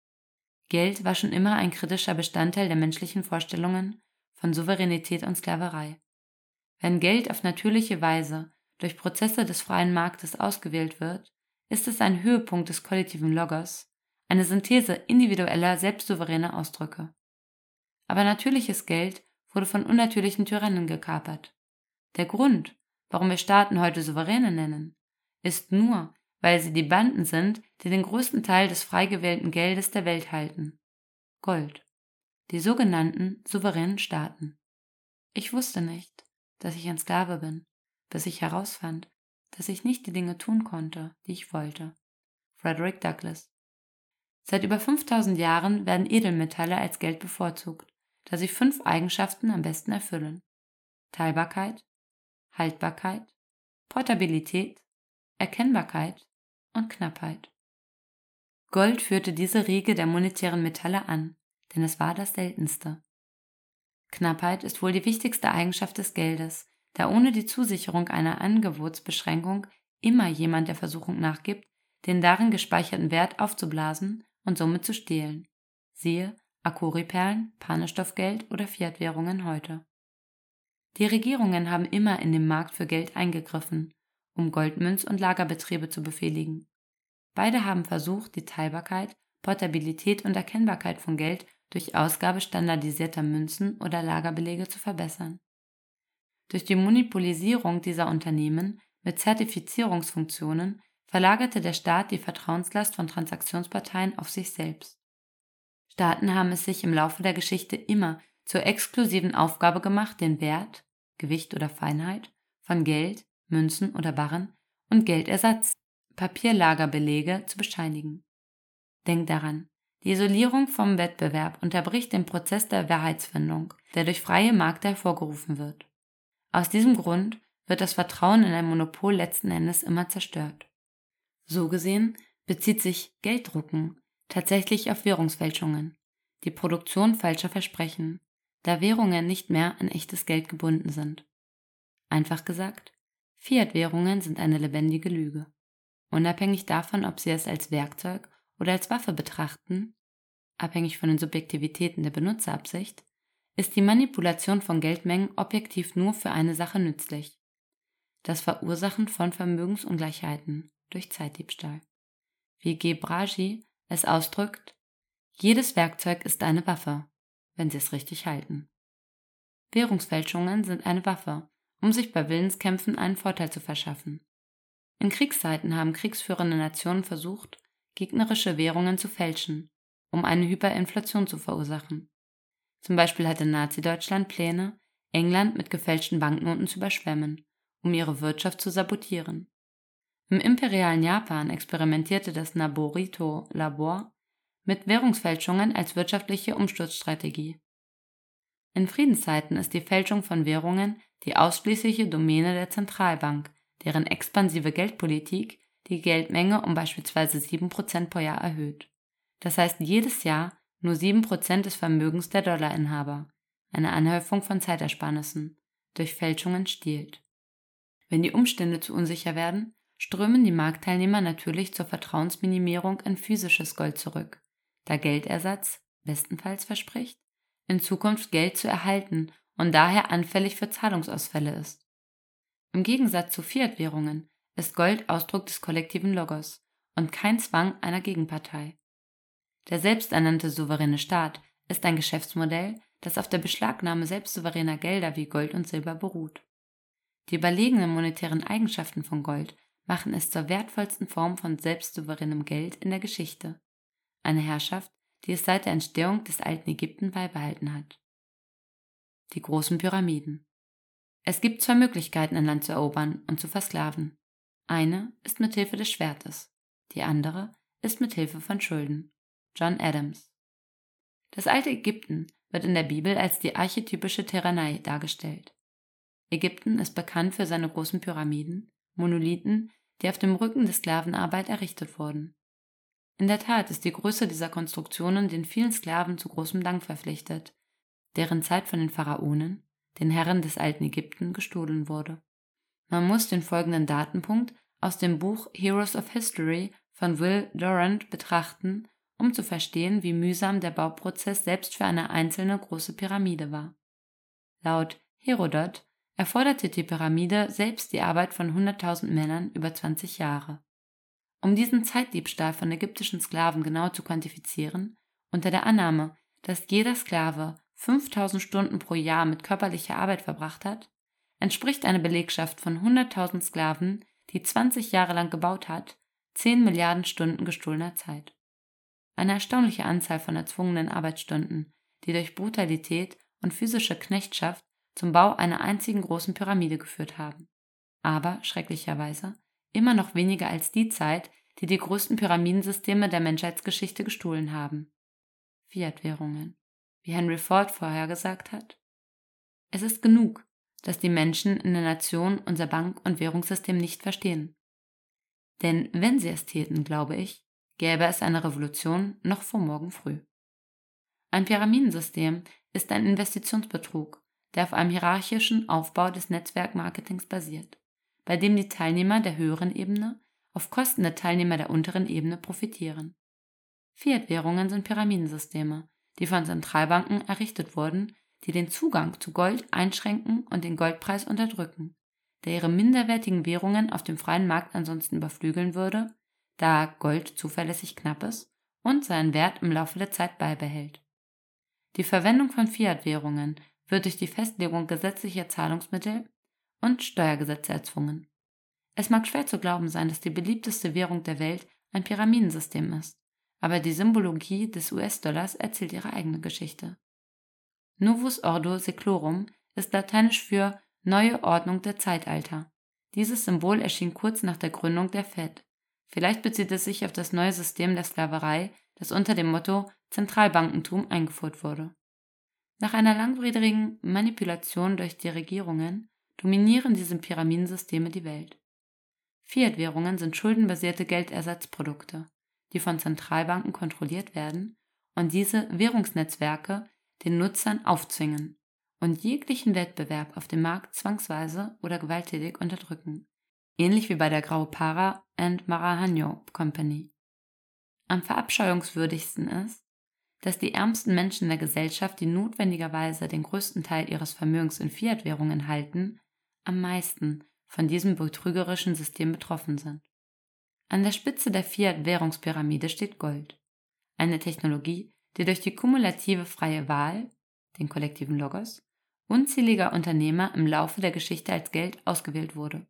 Geld war schon immer ein kritischer Bestandteil der menschlichen Vorstellungen von Souveränität und Sklaverei. Wenn Geld auf natürliche Weise durch Prozesse des freien Marktes ausgewählt wird, ist es ein Höhepunkt des kollektiven Logos, eine Synthese individueller, selbstsouveräner Ausdrücke. Aber natürliches Geld wurde von unnatürlichen Tyrannen gekapert. Der Grund, warum wir Staaten heute Souveräne nennen, ist nur, weil sie die Banden sind, die den größten Teil des frei gewählten Geldes der Welt halten. Gold. Die sogenannten souveränen Staaten. Ich wusste nicht, dass ich ein Sklave bin, bis ich herausfand, dass ich nicht die Dinge tun konnte, die ich wollte. Frederick Douglass. Seit über fünftausend Jahren werden Edelmetalle als Geld bevorzugt, da sie fünf Eigenschaften am besten erfüllen: Teilbarkeit, Haltbarkeit, Portabilität, Erkennbarkeit und Knappheit. Gold führte diese Riege der monetären Metalle an, denn es war das seltenste. Knappheit ist wohl die wichtigste Eigenschaft des Geldes, da ohne die Zusicherung einer Angebotsbeschränkung immer jemand der Versuchung nachgibt, den darin gespeicherten Wert aufzublasen und somit zu stehlen. Siehe Akuri-Perlen, Panestoffgeld oder Fiat-Währungen heute. Die Regierungen haben immer in den Markt für Geld eingegriffen, um Goldmünz- und Lagerbetriebe zu befehligen. Beide haben versucht, die Teilbarkeit, Portabilität und Erkennbarkeit von Geld durch Ausgabe standardisierter Münzen oder Lagerbelege zu verbessern. Durch die Monopolisierung dieser Unternehmen mit Zertifizierungsfunktionen verlagerte der Staat die Vertrauenslast von Transaktionsparteien auf sich selbst. Staaten haben es sich im Laufe der Geschichte immer zur exklusiven Aufgabe gemacht, den Wert, Gewicht oder Feinheit von Geld, Münzen oder Barren und Geldersatz, Papierlagerbelege zu bescheinigen. Denkt daran, die Isolierung vom Wettbewerb unterbricht den Prozess der Wahrheitsfindung, der durch freie Märkte hervorgerufen wird. Aus diesem Grund wird das Vertrauen in ein Monopol letzten Endes immer zerstört. So gesehen bezieht sich Gelddrucken tatsächlich auf Währungsfälschungen, die Produktion falscher Versprechen, da Währungen nicht mehr an echtes Geld gebunden sind. Einfach gesagt, Fiat-Währungen sind eine lebendige Lüge. Unabhängig davon, ob sie es als Werkzeug oder als Waffe betrachten, abhängig von den Subjektivitäten der Benutzerabsicht, ist die Manipulation von Geldmengen objektiv nur für eine Sache nützlich: das Verursachen von Vermögensungleichheiten durch Zeitdiebstahl. Wie Gebragi es ausdrückt: Jedes Werkzeug ist eine Waffe, wenn sie es richtig halten. Währungsfälschungen sind eine Waffe, um sich bei Willenskämpfen einen Vorteil zu verschaffen. In Kriegszeiten haben kriegsführende Nationen versucht, gegnerische Währungen zu fälschen, um eine Hyperinflation zu verursachen. Zum Beispiel hatte Nazi-Deutschland Pläne, England mit gefälschten Banknoten zu überschwemmen, um ihre Wirtschaft zu sabotieren. Im imperialen Japan experimentierte das Naborito-Labor mit Währungsfälschungen als wirtschaftliche Umsturzstrategie. In Friedenszeiten ist die Fälschung von Währungen die ausschließliche Domäne der Zentralbank, deren expansive Geldpolitik die Geldmenge um beispielsweise sieben Prozent pro Jahr erhöht. Das heißt jedes Jahr nur sieben Prozent des Vermögens der Dollarinhaber, eine Anhäufung von Zeitersparnissen, durch Fälschungen stiehlt. Wenn die Umstände zu unsicher werden, strömen die Marktteilnehmer natürlich zur Vertrauensminimierung in physisches Gold zurück, da Geldersatz bestenfalls verspricht, in Zukunft Geld zu erhalten und daher anfällig für Zahlungsausfälle ist. Im Gegensatz zu Fiat-Währungen ist Gold Ausdruck des kollektiven Logos und kein Zwang einer Gegenpartei. Der selbsternannte souveräne Staat ist ein Geschäftsmodell, das auf der Beschlagnahme selbstsouveräner Gelder wie Gold und Silber beruht. Die überlegenen monetären Eigenschaften von Gold machen es zur wertvollsten Form von selbstsouveränem Geld in der Geschichte, eine Herrschaft, die es seit der Entstehung des alten Ägypten beibehalten hat. Die großen Pyramiden. Es gibt zwei Möglichkeiten, ein Land zu erobern und zu versklaven. Eine ist mit Hilfe des Schwertes, die andere ist mit Hilfe von Schulden. John Adams. Das alte Ägypten wird in der Bibel als die archetypische Tyrannei dargestellt. Ägypten ist bekannt für seine großen Pyramiden, Monolithen, die auf dem Rücken der Sklavenarbeit errichtet wurden. In der Tat ist die Größe dieser Konstruktionen den vielen Sklaven zu großem Dank verpflichtet, deren Zeit von den Pharaonen, den Herren des alten Ägypten, gestohlen wurde. Man muss den folgenden Datenpunkt aus dem Buch Heroes of History von Will Durant betrachten, um zu verstehen, wie mühsam der Bauprozess selbst für eine einzelne große Pyramide war. Laut Herodot erforderte die Pyramide selbst die Arbeit von hunderttausend Männern über zwanzig Jahre. Um diesen Zeitdiebstahl von ägyptischen Sklaven genau zu quantifizieren, unter der Annahme, dass jeder Sklave fünftausend Stunden pro Jahr mit körperlicher Arbeit verbracht hat, entspricht eine Belegschaft von hunderttausend Sklaven, die zwanzig Jahre lang gebaut hat, zehn Milliarden Stunden gestohlener Zeit. Eine erstaunliche Anzahl von erzwungenen Arbeitsstunden, die durch Brutalität und physische Knechtschaft zum Bau einer einzigen großen Pyramide geführt haben. Aber, schrecklicherweise, immer noch weniger als die Zeit, die die größten Pyramidensysteme der Menschheitsgeschichte gestohlen haben. Fiat-Währungen. Wie Henry Ford vorhergesagt hat: Es ist genug, dass die Menschen in der Nation unser Bank- und Währungssystem nicht verstehen. Denn wenn sie es täten, glaube ich, gäbe es eine Revolution noch vor morgen früh. Ein Pyramidensystem ist ein Investitionsbetrug, der auf einem hierarchischen Aufbau des Netzwerkmarketings basiert. bei dem die Teilnehmer der höheren Ebene auf Kosten der Teilnehmer der unteren Ebene profitieren. Fiat-Währungen sind Pyramidensysteme, die von Zentralbanken errichtet wurden, die den Zugang zu Gold einschränken und den Goldpreis unterdrücken, der ihre minderwertigen Währungen auf dem freien Markt ansonsten überflügeln würde, da Gold zuverlässig knapp ist und seinen Wert im Laufe der Zeit beibehält. Die Verwendung von Fiat-Währungen wird durch die Festlegung gesetzlicher Zahlungsmittel und Steuergesetze erzwungen. Es mag schwer zu glauben sein, dass die beliebteste Währung der Welt ein Pyramidensystem ist, aber die Symbologie des U S-Dollars erzählt ihre eigene Geschichte. Novus Ordo Seclorum ist lateinisch für neue Ordnung der Zeitalter. Dieses Symbol erschien kurz nach der Gründung der Fed. Vielleicht bezieht es sich auf das neue System der Sklaverei, das unter dem Motto Zentralbankentum eingeführt wurde. Nach einer langwierigen Manipulation durch die Regierungen dominieren diese Pyramidensysteme die Welt. Fiat-Währungen sind schuldenbasierte Geldersatzprodukte, die von Zentralbanken kontrolliert werden und diese Währungsnetzwerke den Nutzern aufzwingen und jeglichen Wettbewerb auf dem Markt zwangsweise oder gewalttätig unterdrücken, ähnlich wie bei der Graupara and Maranhão Company. Am verabscheuungswürdigsten ist, dass die ärmsten Menschen der Gesellschaft, die notwendigerweise den größten Teil ihres Vermögens in Fiat-Währungen halten, am meisten von diesem betrügerischen System betroffen sind. An der Spitze der Fiat-Währungspyramide steht Gold, eine Technologie, die durch die kumulative freie Wahl, den kollektiven Logos, unzähliger Unternehmer im Laufe der Geschichte als Geld ausgewählt wurde.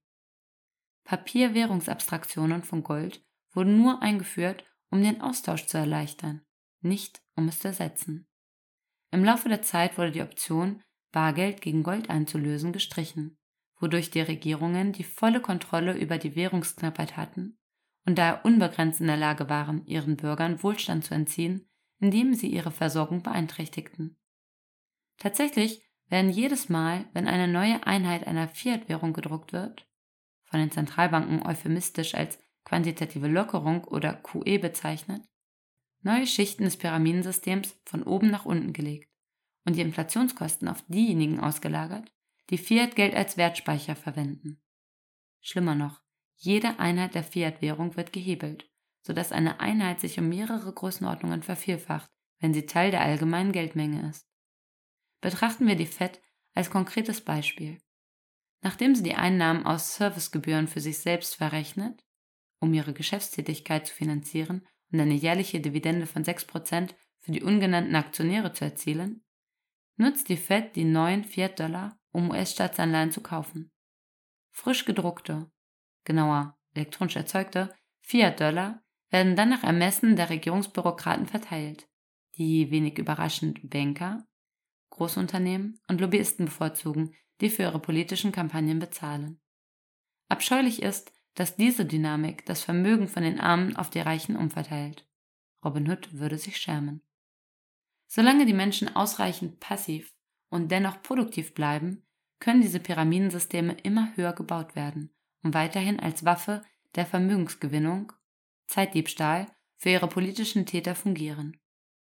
Papierwährungsabstraktionen von Gold wurden nur eingeführt, um den Austausch zu erleichtern, nicht um es zu ersetzen. Im Laufe der Zeit wurde die Option, Bargeld gegen Gold einzulösen, gestrichen, wodurch die Regierungen die volle Kontrolle über die Währungsknappheit hatten und daher unbegrenzt in der Lage waren, ihren Bürgern Wohlstand zu entziehen, indem sie ihre Versorgung beeinträchtigten. Tatsächlich werden jedes Mal, wenn eine neue Einheit einer Fiat-Währung gedruckt wird, von den Zentralbanken euphemistisch als quantitative Lockerung oder Q E bezeichnet, neue Schichten des Pyramidensystems von oben nach unten gelegt und die Inflationskosten auf diejenigen ausgelagert, die Fiat-Geld als Wertspeicher verwenden. Schlimmer noch, jede Einheit der Fiat-Währung wird gehebelt, sodass eine Einheit sich um mehrere Größenordnungen vervielfacht, wenn sie Teil der allgemeinen Geldmenge ist. Betrachten wir die Fed als konkretes Beispiel. Nachdem sie die Einnahmen aus Servicegebühren für sich selbst verrechnet, um ihre Geschäftstätigkeit zu finanzieren und eine jährliche Dividende von sechs Prozent für die ungenannten Aktionäre zu erzielen, nutzt die Fed die neuen Fiat-Dollar, um U S-Staatsanleihen zu kaufen. Frisch gedruckte, genauer elektronisch erzeugte, Fiat-Dollar werden dann nach Ermessen der Regierungsbürokraten verteilt, die wenig überraschend Banker, Großunternehmen und Lobbyisten bevorzugen, die für ihre politischen Kampagnen bezahlen. Abscheulich ist, dass diese Dynamik das Vermögen von den Armen auf die Reichen umverteilt. Robin Hood würde sich schämen. Solange die Menschen ausreichend passiv und dennoch produktiv bleiben, können diese Pyramidensysteme immer höher gebaut werden, um weiterhin als Waffe der Vermögensgewinnung, Zeitdiebstahl, für ihre politischen Täter fungieren.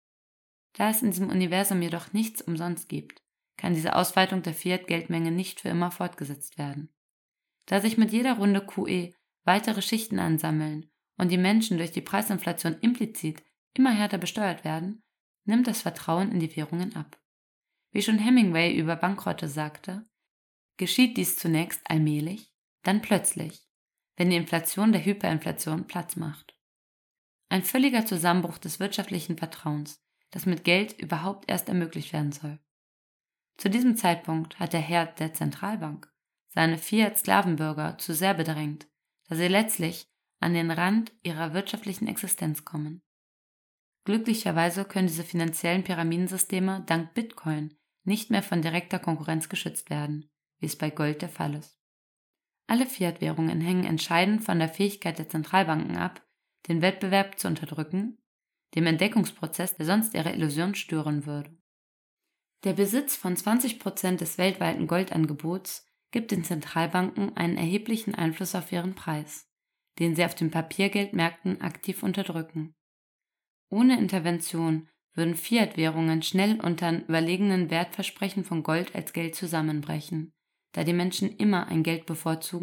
Da es in diesem Universum jedoch nichts umsonst gibt, kann diese Ausweitung der Fiat-Geldmenge nicht für immer fortgesetzt werden. Da sich mit jeder Runde Q E weitere Schichten ansammeln und die Menschen durch die Preisinflation implizit immer härter besteuert werden, nimmt das Vertrauen in die Währungen ab. Wie schon Hemingway über Bankrotte sagte, geschieht dies zunächst allmählich, dann plötzlich, wenn die Inflation der Hyperinflation Platz macht. Ein völliger Zusammenbruch des wirtschaftlichen Vertrauens, das mit Geld überhaupt erst ermöglicht werden soll. Zu diesem Zeitpunkt hat der Herr der Zentralbank seine Fiat-Sklavenbürger zu sehr bedrängt, dass sie letztlich an den Rand ihrer wirtschaftlichen Existenz kommen. Glücklicherweise können diese finanziellen Pyramidensysteme dank Bitcoin nicht mehr von direkter Konkurrenz geschützt werden, wie es bei Gold der Fall ist. Alle Fiat-Währungen hängen entscheidend von der Fähigkeit der Zentralbanken ab, den Wettbewerb zu unterdrücken, dem Entdeckungsprozess, der sonst ihre Illusion stören würde. Der Besitz von zwanzig Prozent des weltweiten Goldangebots gibt den Zentralbanken einen erheblichen Einfluss auf ihren Preis, den sie auf den Papiergeldmärkten aktiv unterdrücken. Ohne Intervention würden Fiat-Währungen schnell unter den überlegenen Wertversprechen von Gold als Geld zusammenbrechen, da die Menschen immer ein Geld bevorzugen,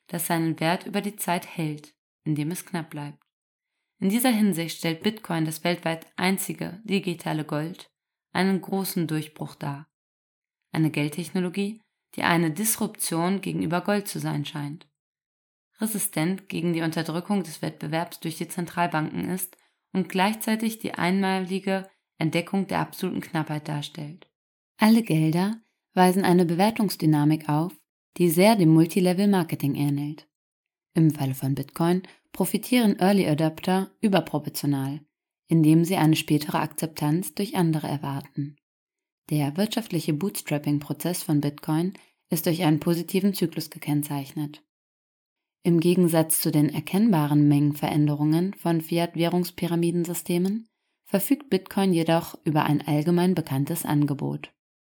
das seinen Wert über die Zeit hält, indem es knapp bleibt. In dieser Hinsicht stellt Bitcoin, das weltweit einzige digitale Gold, einen großen Durchbruch dar. Eine Geldtechnologie, die eine Disruption gegenüber Gold zu sein scheint. Resistent gegen die Unterdrückung des Wettbewerbs durch die Zentralbanken ist und gleichzeitig die einmalige Entdeckung der absoluten Knappheit darstellt. Alle Gelder weisen eine Bewertungsdynamik auf, die sehr dem Multilevel-Marketing ähnelt. Im Falle von Bitcoin profitieren Early Adopter überproportional, indem sie eine spätere Akzeptanz durch andere erwarten. Der wirtschaftliche Bootstrapping-Prozess von Bitcoin ist durch einen positiven Zyklus gekennzeichnet. Im Gegensatz zu den erkennbaren Mengenveränderungen von Fiat-Währungspyramidensystemen verfügt Bitcoin jedoch über ein allgemein bekanntes Angebot.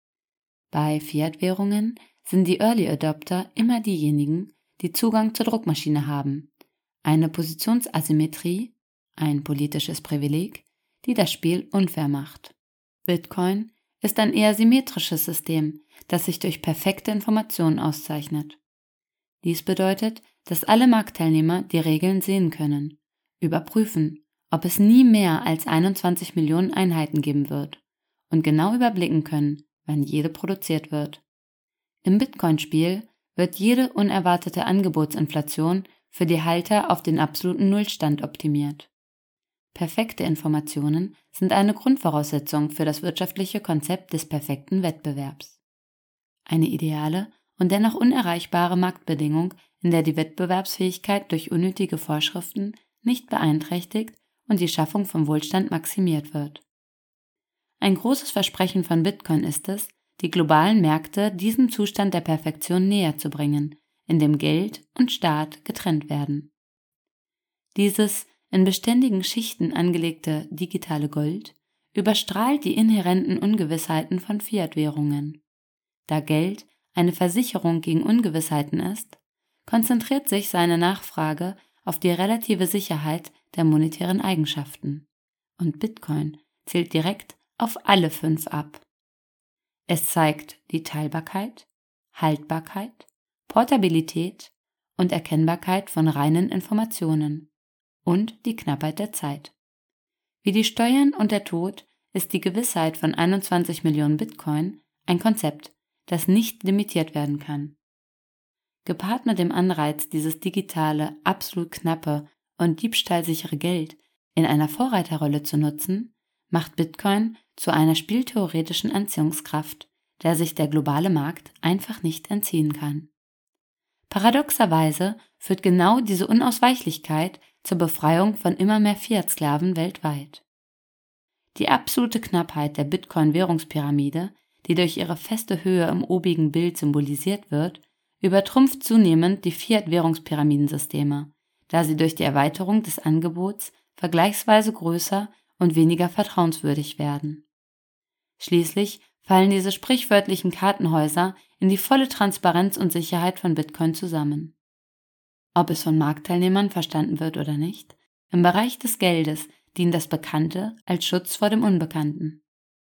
Bei Fiat-Währungen sind die Early Adopter immer diejenigen, die Zugang zur Druckmaschine haben, eine Positionsasymmetrie, ein politisches Privileg, die das Spiel unfair macht. Bitcoin ist ein eher symmetrisches System, das sich durch perfekte Information auszeichnet. Dies bedeutet, dass alle Marktteilnehmer die Regeln sehen können, überprüfen, ob es nie mehr als einundzwanzig Millionen Einheiten geben wird und genau überblicken können, wann jede produziert wird. Im Bitcoin-Spiel wird jede unerwartete Angebotsinflation für die Halter auf den absoluten Nullstand optimiert. Perfekte Informationen sind eine Grundvoraussetzung für das wirtschaftliche Konzept des perfekten Wettbewerbs. Eine ideale und dennoch unerreichbare Marktbedingung, in der die Wettbewerbsfähigkeit durch unnötige Vorschriften nicht beeinträchtigt und die Schaffung von Wohlstand maximiert wird. Ein großes Versprechen von Bitcoin ist es, die globalen Märkte diesem Zustand der Perfektion näher zu bringen, in dem Geld und Staat getrennt werden. Dieses in beständigen Schichten angelegte digitale Gold überstrahlt die inhärenten Ungewissheiten von Fiat-Währungen. Da Geld eine Versicherung gegen Ungewissheiten ist, konzentriert sich seine Nachfrage auf die relative Sicherheit der monetären Eigenschaften. Und Bitcoin zielt direkt auf alle fünf ab. Es zeigt die Teilbarkeit, Haltbarkeit, Portabilität und Erkennbarkeit von reinen Informationen und die Knappheit der Zeit. Wie die Steuern und der Tod ist die Gewissheit von einundzwanzig Millionen Bitcoin ein Konzept, das nicht limitiert werden kann. Gepaart mit dem Anreiz, dieses digitale, absolut knappe und diebstahlsichere Geld in einer Vorreiterrolle zu nutzen, macht Bitcoin zu einer spieltheoretischen Anziehungskraft, der sich der globale Markt einfach nicht entziehen kann. Paradoxerweise führt genau diese Unausweichlichkeit zur Befreiung von immer mehr Fiat-Sklaven weltweit. Die absolute Knappheit der Bitcoin-Währungspyramide, die durch ihre feste Höhe im obigen Bild symbolisiert wird, übertrumpft zunehmend die Fiat-Währungspyramidensysteme, da sie durch die Erweiterung des Angebots vergleichsweise größer und weniger vertrauenswürdig werden. Schließlich fallen diese sprichwörtlichen Kartenhäuser in die volle Transparenz und Sicherheit von Bitcoin zusammen. Ob es von Marktteilnehmern verstanden wird oder nicht, im Bereich des Geldes dient das Bekannte als Schutz vor dem Unbekannten.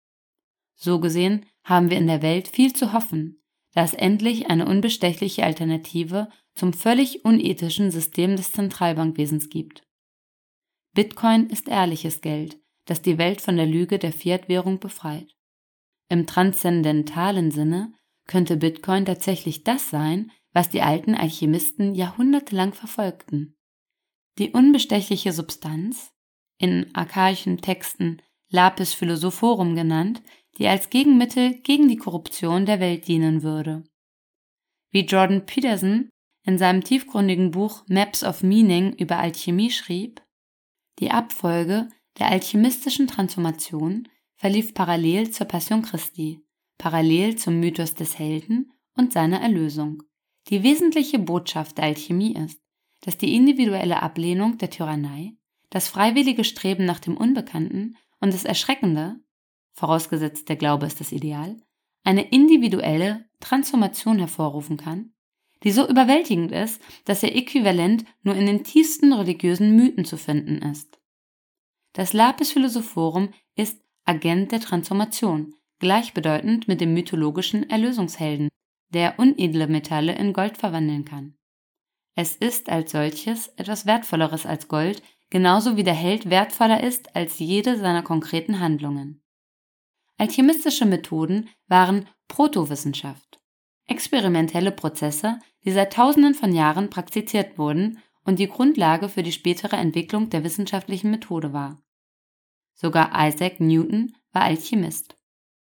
So gesehen haben wir in der Welt viel zu hoffen, da es endlich eine unbestechliche Alternative zum völlig unethischen System des Zentralbankwesens gibt. Bitcoin ist ehrliches Geld, das die Welt von der Lüge der Fiat-Währung befreit. Im transzendentalen Sinne könnte Bitcoin tatsächlich das sein, was die alten Alchemisten jahrhundertelang verfolgten. Die unbestechliche Substanz, in archaischen Texten Lapis Philosophorum genannt, die als Gegenmittel gegen die Korruption der Welt dienen würde. Wie Jordan Peterson in seinem tiefgründigen Buch Maps of Meaning über Alchemie schrieb, die Abfolge der alchemistischen Transformation verlief parallel zur Passion Christi, parallel zum Mythos des Helden und seiner Erlösung. Die wesentliche Botschaft der Alchemie ist, dass die individuelle Ablehnung der Tyrannei, das freiwillige Streben nach dem Unbekannten und das Erschreckende, vorausgesetzt der Glaube ist das Ideal, eine individuelle Transformation hervorrufen kann, die so überwältigend ist, dass ihr Äquivalent nur in den tiefsten religiösen Mythen zu finden ist. Das Lapis Philosophorum ist Agent der Transformation, gleichbedeutend mit dem mythologischen Erlösungshelden, der unedle Metalle in Gold verwandeln kann. Es ist als solches etwas Wertvolleres als Gold, genauso wie der Held wertvoller ist als jede seiner konkreten Handlungen. Alchemistische Methoden waren Protowissenschaft, experimentelle Prozesse, die seit Tausenden von Jahren praktiziert wurden und die Grundlage für die spätere Entwicklung der wissenschaftlichen Methode war. Sogar Isaac Newton war Alchemist.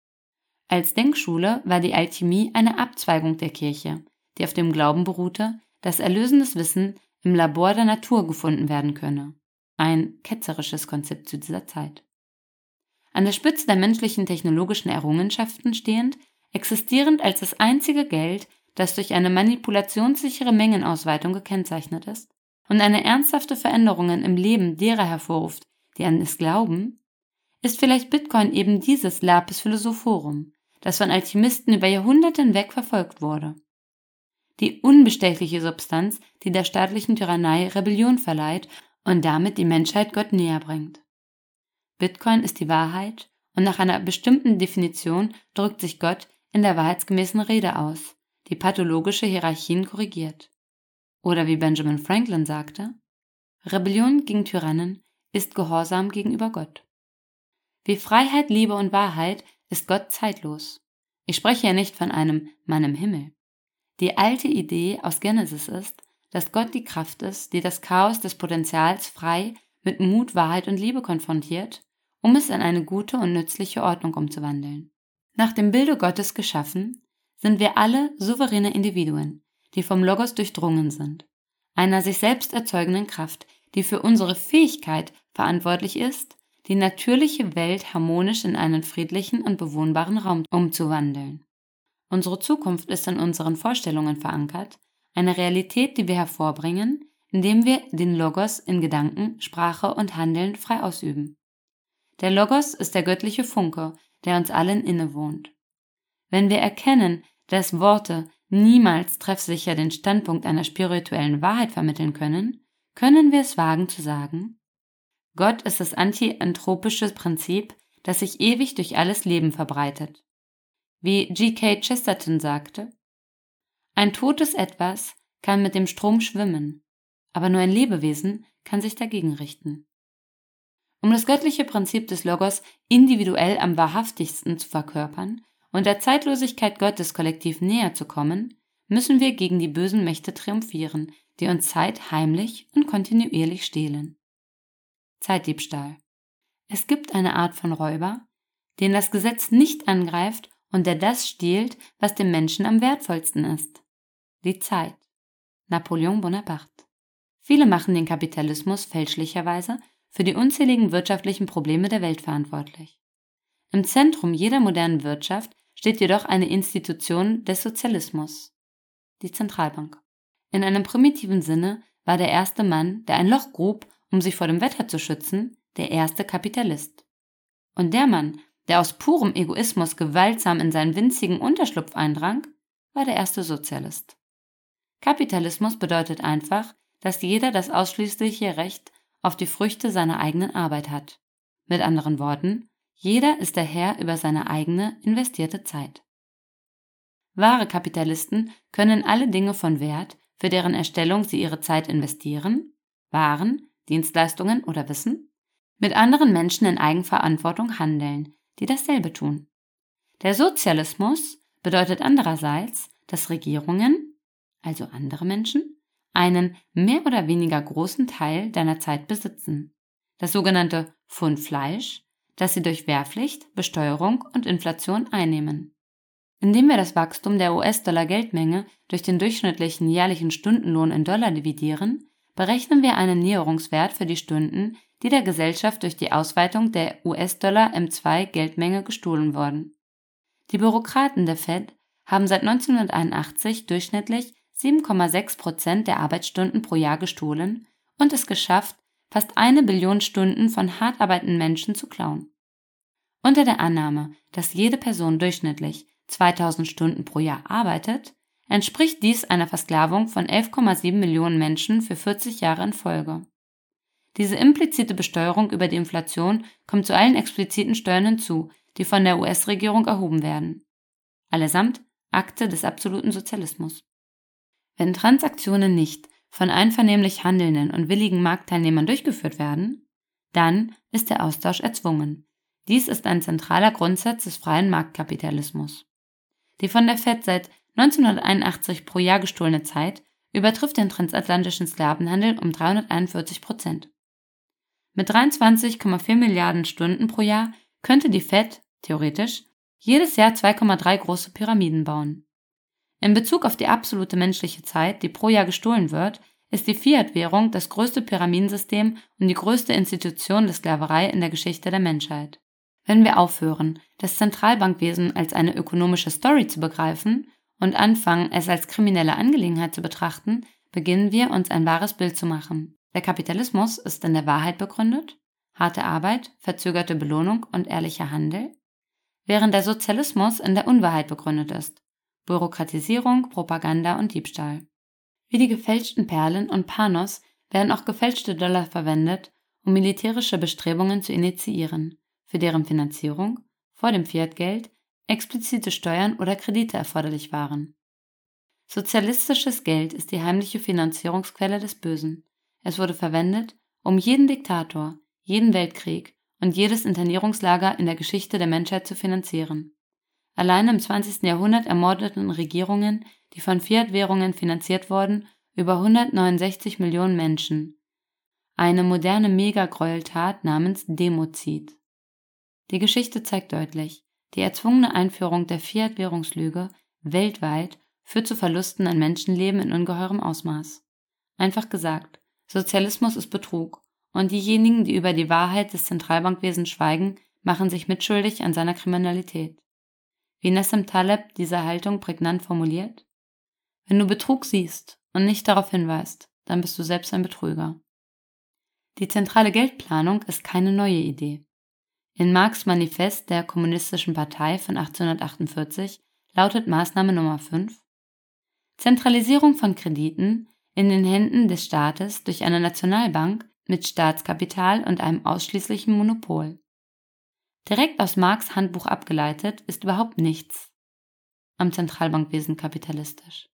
Als Denkschule war die Alchemie eine Abzweigung der Kirche, die auf dem Glauben beruhte, dass erlösendes Wissen im Labor der Natur gefunden werden könne. Ein ketzerisches Konzept zu dieser Zeit. An der Spitze der menschlichen technologischen Errungenschaften stehend, existierend als das einzige Geld, das durch eine manipulationssichere Mengenausweitung gekennzeichnet ist und eine ernsthafte Veränderung im Leben derer hervorruft, die an es glauben, ist vielleicht Bitcoin eben dieses Lapis Philosophorum, das von Alchemisten über Jahrhunderte hinweg verfolgt wurde. Die unbestechliche Substanz, die der staatlichen Tyrannei Rebellion verleiht und damit die Menschheit Gott näher bringt. Bitcoin ist die Wahrheit und nach einer bestimmten Definition drückt sich Gott in der wahrheitsgemäßen Rede aus, die pathologische Hierarchien korrigiert. Oder wie Benjamin Franklin sagte, Rebellion gegen Tyrannen ist Gehorsam gegenüber Gott. Wie Freiheit, Liebe und Wahrheit ist Gott zeitlos. Ich spreche ja nicht von einem Mann im Himmel. Die alte Idee aus Genesis ist, dass Gott die Kraft ist, die das Chaos des Potenzials frei mit Mut, Wahrheit und Liebe konfrontiert, um es in eine gute und nützliche Ordnung umzuwandeln. Nach dem Bilde Gottes geschaffen, sind wir alle souveräne Individuen, die vom Logos durchdrungen sind, einer sich selbst erzeugenden Kraft, die für unsere Fähigkeit verantwortlich ist, die natürliche Welt harmonisch in einen friedlichen und bewohnbaren Raum umzuwandeln. Unsere Zukunft ist in unseren Vorstellungen verankert, eine Realität, die wir hervorbringen, indem wir den Logos in Gedanken, Sprache und Handeln frei ausüben. Der Logos ist der göttliche Funke, der uns allen innewohnt. Wenn wir erkennen, dass Worte niemals treffsicher den Standpunkt einer spirituellen Wahrheit vermitteln können, können wir es wagen zu sagen, Gott ist das antientropische Prinzip, das sich ewig durch alles Leben verbreitet. Wie G K Chesterton sagte, ein totes Etwas kann mit dem Strom schwimmen, aber nur ein Lebewesen kann sich dagegen richten. Um das göttliche Prinzip des Logos individuell am wahrhaftigsten zu verkörpern und der Zeitlosigkeit Gottes kollektiv näher zu kommen, müssen wir gegen die bösen Mächte triumphieren, die uns Zeit heimlich und kontinuierlich stehlen. Zeitdiebstahl. Es gibt eine Art von Räuber, den das Gesetz nicht angreift und der das stiehlt, was dem Menschen am wertvollsten ist. Die Zeit. Napoleon Bonaparte. Viele machen den Kapitalismus fälschlicherweise für die unzähligen wirtschaftlichen Probleme der Welt verantwortlich. Im Zentrum jeder modernen Wirtschaft steht jedoch eine Institution des Sozialismus, die Zentralbank. In einem primitiven Sinne war der erste Mann, der ein Loch grub, um sich vor dem Wetter zu schützen, der erste Kapitalist. Und der Mann, der aus purem Egoismus gewaltsam in seinen winzigen Unterschlupf eindrang, war der erste Sozialist. Kapitalismus bedeutet einfach, dass jeder das ausschließliche Recht auf die Früchte seiner eigenen Arbeit hat. Mit anderen Worten, jeder ist der Herr über seine eigene investierte Zeit. Wahre Kapitalisten können alle Dinge von Wert, für deren Erstellung sie ihre Zeit investieren, Waren, Dienstleistungen oder Wissen, mit anderen Menschen in Eigenverantwortung handeln, die dasselbe tun. Der Sozialismus bedeutet andererseits, dass Regierungen, also andere Menschen, einen mehr oder weniger großen Teil deiner Zeit besitzen, das sogenannte Pfund Fleisch, das sie durch Wehrpflicht, Besteuerung und Inflation einnehmen. Indem wir das Wachstum der U S-Dollar-Geldmenge durch den durchschnittlichen jährlichen Stundenlohn in Dollar dividieren, berechnen wir einen Näherungswert für die Stunden, die der Gesellschaft durch die Ausweitung der U S-Dollar M zwei Geldmenge gestohlen wurden. Die Bürokraten der Fed haben seit neunzehnhunderteinundachtzig durchschnittlich sieben Komma sechs Prozent der Arbeitsstunden pro Jahr gestohlen und es geschafft, fast eine Billion Stunden von hart arbeitenden Menschen zu klauen. Unter der Annahme, dass jede Person durchschnittlich zweitausend Stunden pro Jahr arbeitet, entspricht dies einer Versklavung von elf Komma sieben Millionen Menschen für vierzig Jahre in Folge. Diese implizite Besteuerung über die Inflation kommt zu allen expliziten Steuern hinzu, die von der U S-Regierung erhoben werden. Allesamt Akte des absoluten Sozialismus. Wenn Transaktionen nicht von einvernehmlich handelnden und willigen Marktteilnehmern durchgeführt werden, dann ist der Austausch erzwungen. Dies ist ein zentraler Grundsatz des freien Marktkapitalismus. Die von der Fed seit neunzehnhunderteinundachtzig pro Jahr gestohlene Zeit übertrifft den transatlantischen Sklavenhandel um dreihunderteinundvierzig Prozent. Mit dreiundzwanzig Komma vier Milliarden Stunden pro Jahr könnte die Fed, theoretisch, jedes Jahr zwei Komma drei große Pyramiden bauen. In Bezug auf die absolute menschliche Zeit, die pro Jahr gestohlen wird, ist die Fiat-Währung das größte Pyramidensystem und die größte Institution der Sklaverei in der Geschichte der Menschheit. Wenn wir aufhören, das Zentralbankwesen als eine ökonomische Story zu begreifen und anfangen, es als kriminelle Angelegenheit zu betrachten, beginnen wir, uns ein wahres Bild zu machen. Der Kapitalismus ist in der Wahrheit begründet, harte Arbeit, verzögerte Belohnung und ehrlicher Handel, während der Sozialismus in der Unwahrheit begründet ist, Bürokratisierung, Propaganda und Diebstahl. Wie die gefälschten Perlen und Panos werden auch gefälschte Dollar verwendet, um militärische Bestrebungen zu initiieren, für deren Finanzierung vor dem Fiat-Geld explizite Steuern oder Kredite erforderlich waren. Sozialistisches Geld ist die heimliche Finanzierungsquelle des Bösen. Es wurde verwendet, um jeden Diktator, jeden Weltkrieg und jedes Internierungslager in der Geschichte der Menschheit zu finanzieren. Allein im zwanzigsten Jahrhundert ermordeten Regierungen, die von Fiat-Währungen finanziert wurden, über hundertneunundsechzig Millionen Menschen. Eine moderne Megagräueltat namens Demozid. Die Geschichte zeigt deutlich, die erzwungene Einführung der Fiat-Währungslüge weltweit führt zu Verlusten an Menschenleben in ungeheurem Ausmaß. Einfach gesagt, Sozialismus ist Betrug und diejenigen, die über die Wahrheit des Zentralbankwesens schweigen, machen sich mitschuldig an seiner Kriminalität. Wie Nassim Taleb diese Haltung prägnant formuliert: Wenn du Betrug siehst und nicht darauf hinweist, dann bist du selbst ein Betrüger. Die zentrale Geldplanung ist keine neue Idee. In Marx' Manifest der Kommunistischen Partei von achtzehnhundertachtundvierzig lautet Maßnahme Nummer fünf: Zentralisierung von Krediten in den Händen des Staates durch eine Nationalbank mit Staatskapital und einem ausschließlichen Monopol. Direkt aus Marx' Handbuch abgeleitet ist überhaupt nichts am Zentralbankwesen kapitalistisch.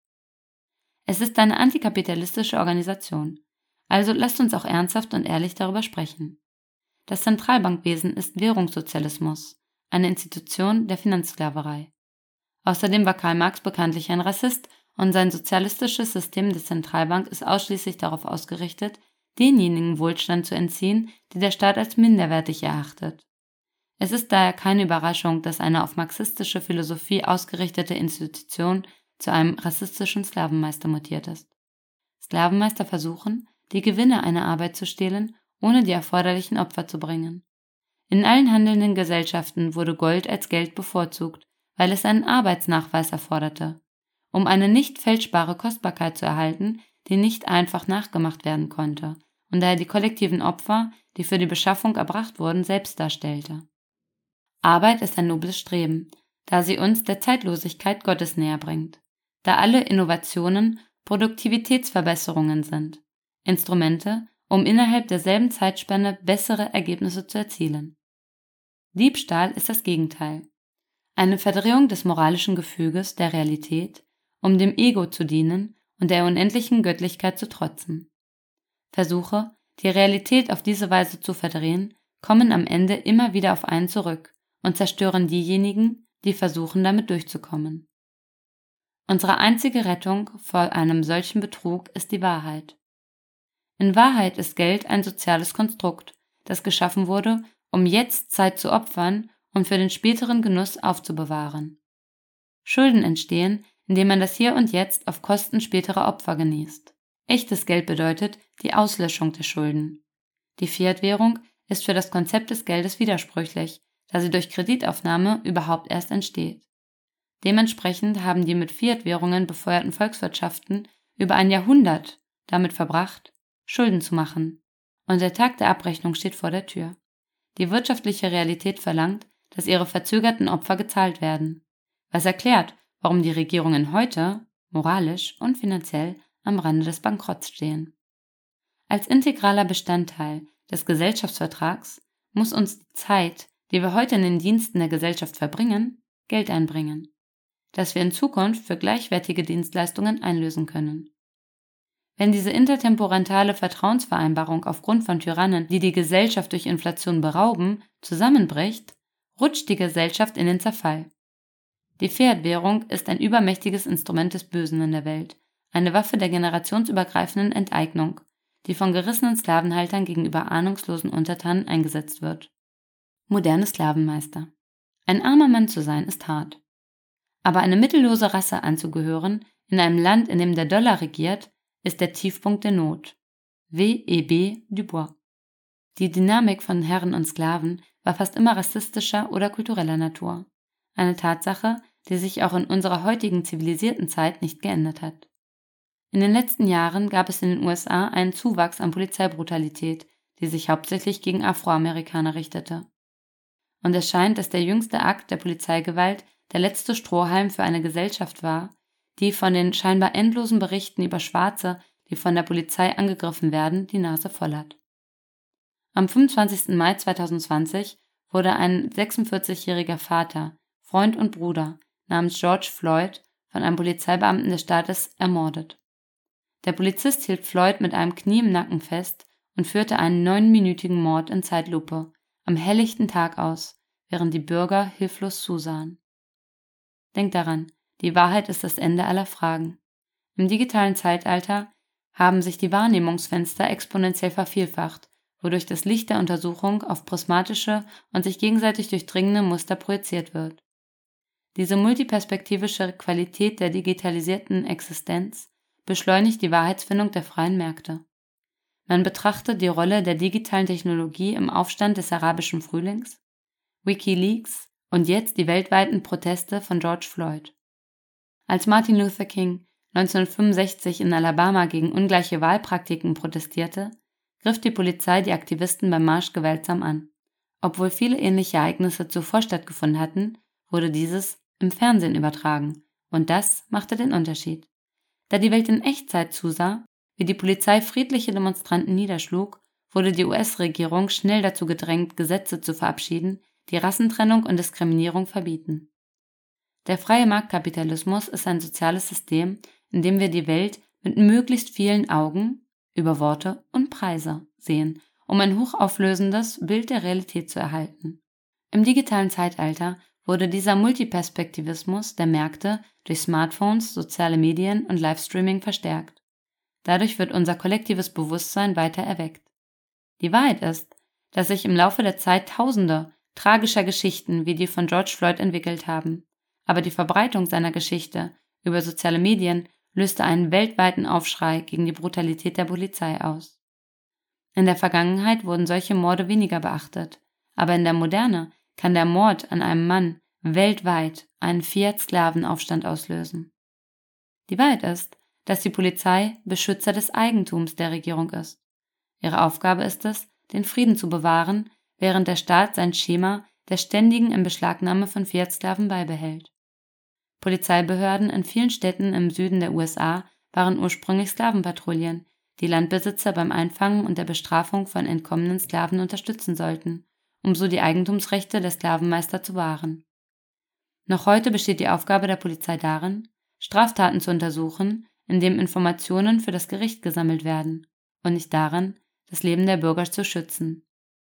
Es ist eine antikapitalistische Organisation, also lasst uns auch ernsthaft und ehrlich darüber sprechen. Das Zentralbankwesen ist Währungssozialismus, eine Institution der Finanzsklaverei. Außerdem war Karl Marx bekanntlich ein Rassist und sein sozialistisches System der Zentralbank ist ausschließlich darauf ausgerichtet, denjenigen Wohlstand zu entziehen, die der Staat als minderwertig erachtet. Es ist daher keine Überraschung, dass eine auf marxistische Philosophie ausgerichtete Institution zu einem rassistischen Sklavenmeister mutiert ist. Sklavenmeister versuchen, die Gewinne einer Arbeit zu stehlen, ohne die erforderlichen Opfer zu bringen. In allen handelnden Gesellschaften wurde Gold als Geld bevorzugt, weil es einen Arbeitsnachweis erforderte, um eine nicht fälschbare Kostbarkeit zu erhalten, die nicht einfach nachgemacht werden konnte und daher die kollektiven Opfer, die für die Beschaffung erbracht wurden, selbst darstellte. Arbeit ist ein nobles Streben, da sie uns der Zeitlosigkeit Gottes näher bringt, da alle Innovationen Produktivitätsverbesserungen sind, Instrumente, um innerhalb derselben Zeitspanne bessere Ergebnisse zu erzielen. Diebstahl ist das Gegenteil. Eine Verdrehung des moralischen Gefüges der Realität, um dem Ego zu dienen und der unendlichen Göttlichkeit zu trotzen. Versuche, die Realität auf diese Weise zu verdrehen, kommen am Ende immer wieder auf einen zurück und zerstören diejenigen, die versuchen, damit durchzukommen. Unsere einzige Rettung vor einem solchen Betrug ist die Wahrheit. In Wahrheit ist Geld ein soziales Konstrukt, das geschaffen wurde, um jetzt Zeit zu opfern und für den späteren Genuss aufzubewahren. Schulden entstehen, indem man das Hier und Jetzt auf Kosten späterer Opfer genießt. Echtes Geld bedeutet die Auslöschung der Schulden. Die Fiat-Währung ist für das Konzept des Geldes widersprüchlich, da sie durch Kreditaufnahme überhaupt erst entsteht. Dementsprechend haben die mit Fiat-Währungen befeuerten Volkswirtschaften über ein Jahrhundert damit verbracht, Schulden zu machen, und der Tag der Abrechnung steht vor der Tür. Die wirtschaftliche Realität verlangt, dass ihre verzögerten Opfer gezahlt werden, was erklärt, warum die Regierungen heute, moralisch und finanziell, am Rande des Bankrotts stehen. Als integraler Bestandteil des Gesellschaftsvertrags muss uns die Zeit, die wir heute in den Diensten der Gesellschaft verbringen, Geld einbringen, das wir in Zukunft für gleichwertige Dienstleistungen einlösen können. Wenn diese intertemporale Vertrauensvereinbarung aufgrund von Tyrannen, die die Gesellschaft durch Inflation berauben, zusammenbricht, rutscht die Gesellschaft in den Zerfall. Die Fiat-Währung ist ein übermächtiges Instrument des Bösen in der Welt, eine Waffe der generationsübergreifenden Enteignung, die von gerissenen Sklavenhaltern gegenüber ahnungslosen Untertanen eingesetzt wird. Moderne Sklavenmeister. Ein armer Mann zu sein, ist hart. Aber eine mittellose Rasse anzugehören, in einem Land, in dem der Dollar regiert, ist der Tiefpunkt der Not. W E B Du Bois. Die Dynamik von Herren und Sklaven war fast immer rassistischer oder kultureller Natur. Eine Tatsache, die sich auch in unserer heutigen zivilisierten Zeit nicht geändert hat. In den letzten Jahren gab es in den U S A einen Zuwachs an Polizeibrutalität, die sich hauptsächlich gegen Afroamerikaner richtete. Und es scheint, dass der jüngste Akt der Polizeigewalt der letzte Strohhalm für eine Gesellschaft war, die von den scheinbar endlosen Berichten über Schwarze, die von der Polizei angegriffen werden, die Nase voll hat. Am fünfundzwanzigsten Mai zweitausendzwanzig wurde ein sechsundvierzigjähriger Vater, Freund und Bruder namens George Floyd von einem Polizeibeamten des Staates ermordet. Der Polizist hielt Floyd mit einem Knie im Nacken fest und führte einen neunminütigen Mord in Zeitlupe am helllichten Tag aus, während die Bürger hilflos zusahen. Denkt daran, die Wahrheit ist das Ende aller Fragen. Im digitalen Zeitalter haben sich die Wahrnehmungsfenster exponentiell vervielfacht, wodurch das Licht der Untersuchung auf prismatische und sich gegenseitig durchdringende Muster projiziert wird. Diese multiperspektivische Qualität der digitalisierten Existenz beschleunigt die Wahrheitsfindung der freien Märkte. Man betrachtet die Rolle der digitalen Technologie im Aufstand des arabischen Frühlings, WikiLeaks und jetzt die weltweiten Proteste von George Floyd. Als Martin Luther King neunzehnhundertfünfundsechzig in Alabama gegen ungleiche Wahlpraktiken protestierte, griff die Polizei die Aktivisten beim Marsch gewaltsam an. Obwohl viele ähnliche Ereignisse zuvor stattgefunden hatten, wurde dieses im Fernsehen übertragen, und das machte den Unterschied. Da die Welt in Echtzeit zusah, wie die Polizei friedliche Demonstranten niederschlug, wurde die U S-Regierung schnell dazu gedrängt, Gesetze zu verabschieden, die Rassentrennung und Diskriminierung verbieten. Der freie Marktkapitalismus ist ein soziales System, in dem wir die Welt mit möglichst vielen Augen, über Worte und Preise sehen, um ein hochauflösendes Bild der Realität zu erhalten. Im digitalen Zeitalter wurde dieser Multiperspektivismus der Märkte durch Smartphones, soziale Medien und Livestreaming verstärkt. Dadurch wird unser kollektives Bewusstsein weiter erweckt. Die Wahrheit ist, dass sich im Laufe der Zeit Tausende tragischer Geschichten wie die von George Floyd entwickelt haben, aber die Verbreitung seiner Geschichte über soziale Medien löste einen weltweiten Aufschrei gegen die Brutalität der Polizei aus. In der Vergangenheit wurden solche Morde weniger beachtet, aber in der Moderne kann der Mord an einem Mann weltweit einen Fiat-Sklavenaufstand auslösen. Die Wahrheit ist, dass die Polizei Beschützer des Eigentums der Regierung ist. Ihre Aufgabe ist es, den Frieden zu bewahren, während der Staat sein Schema der ständigen Inbeschlagnahme von Fiat-Sklaven beibehält. Polizeibehörden in vielen Städten im Süden der U S A waren ursprünglich Sklavenpatrouillen, die Landbesitzer beim Einfangen und der Bestrafung von entkommenen Sklaven unterstützen sollten, um so die Eigentumsrechte der Sklavenmeister zu wahren. Noch heute besteht die Aufgabe der Polizei darin, Straftaten zu untersuchen, indem Informationen für das Gericht gesammelt werden, und nicht darin, das Leben der Bürger zu schützen.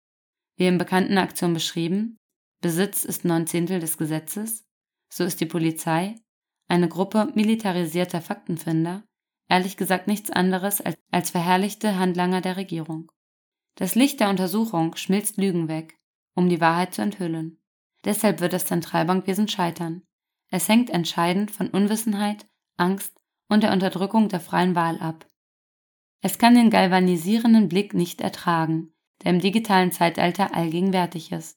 Wie in bekannten Aktionen beschrieben, Besitz ist neun Zehntel des Gesetzes, so ist die Polizei, eine Gruppe militarisierter Faktenfinder, ehrlich gesagt nichts anderes als, als verherrlichte Handlanger der Regierung. Das Licht der Untersuchung schmilzt Lügen weg, um die Wahrheit zu enthüllen. Deshalb wird das Zentralbankwesen scheitern. Es hängt entscheidend von Unwissenheit, Angst und der Unterdrückung der freien Wahl ab. Es kann den galvanisierenden Blick nicht ertragen, der im digitalen Zeitalter allgegenwärtig ist.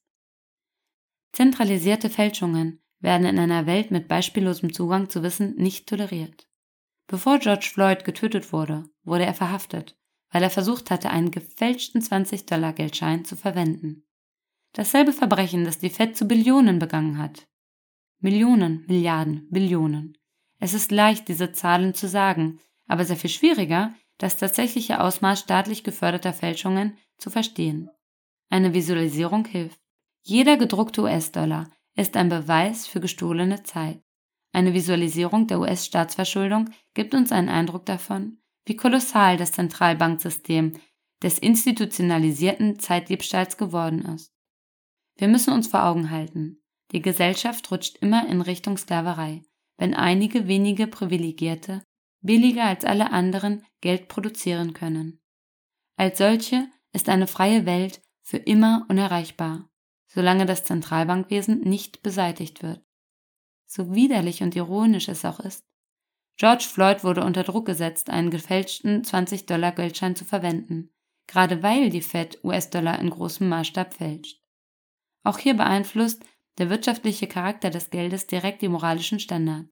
Zentralisierte Fälschungen werden in einer Welt mit beispiellosem Zugang zu Wissen nicht toleriert. Bevor George Floyd getötet wurde, wurde er verhaftet, weil er versucht hatte, einen gefälschten zwanzig-Dollar-Geldschein zu verwenden. Dasselbe Verbrechen, das die Fed zu Billionen begangen hat. Millionen, Milliarden, Billionen. Es ist leicht, diese Zahlen zu sagen, aber sehr viel schwieriger, das tatsächliche Ausmaß staatlich geförderter Fälschungen zu verstehen. Eine Visualisierung hilft. Jeder gedruckte U S-Dollar ist ein Beweis für gestohlene Zeit. Eine Visualisierung der U S-Staatsverschuldung gibt uns einen Eindruck davon, wie kolossal das Zentralbanksystem des institutionalisierten Zeitdiebstahls geworden ist. Wir müssen uns vor Augen halten, die Gesellschaft rutscht immer in Richtung Sklaverei, wenn einige wenige Privilegierte billiger als alle anderen Geld produzieren können. Als solche ist eine freie Welt für immer unerreichbar, solange das Zentralbankwesen nicht beseitigt wird. So widerlich und ironisch es auch ist, George Floyd wurde unter Druck gesetzt, einen gefälschten zwanzig-Dollar-Geldschein zu verwenden, gerade weil die Fed U S-Dollar in großem Maßstab fälscht. Auch hier beeinflusst der wirtschaftliche Charakter des Geldes direkt die moralischen Standards.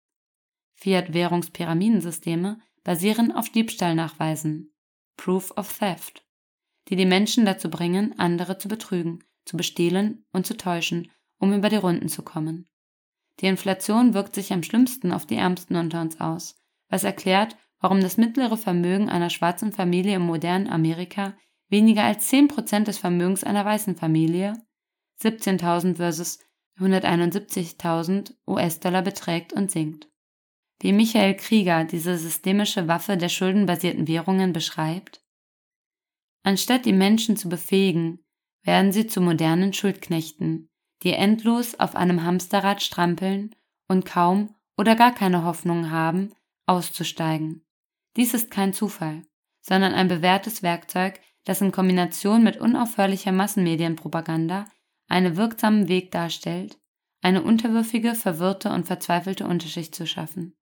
Fiat-Währungspyramidensysteme basieren auf Diebstahlnachweisen, Proof of Theft, die die Menschen dazu bringen, andere zu betrügen, zu bestehlen und zu täuschen, um über die Runden zu kommen. Die Inflation wirkt sich am schlimmsten auf die Ärmsten unter uns aus, was erklärt, warum das mittlere Vermögen einer schwarzen Familie im modernen Amerika weniger als zehn Prozent des Vermögens einer weißen Familie, siebzehntausend versus hunderteinundsiebzigtausend U S-Dollar beträgt und sinkt. Wie Michael Krieger diese systemische Waffe der schuldenbasierten Währungen beschreibt: Anstatt die Menschen zu befähigen, werden sie zu modernen Schuldknechten, die endlos auf einem Hamsterrad strampeln und kaum oder gar keine Hoffnung haben, auszusteigen. Dies ist kein Zufall, sondern ein bewährtes Werkzeug, das in Kombination mit unaufhörlicher Massenmedienpropaganda einen wirksamen Weg darstellt, eine unterwürfige, verwirrte und verzweifelte Unterschicht zu schaffen.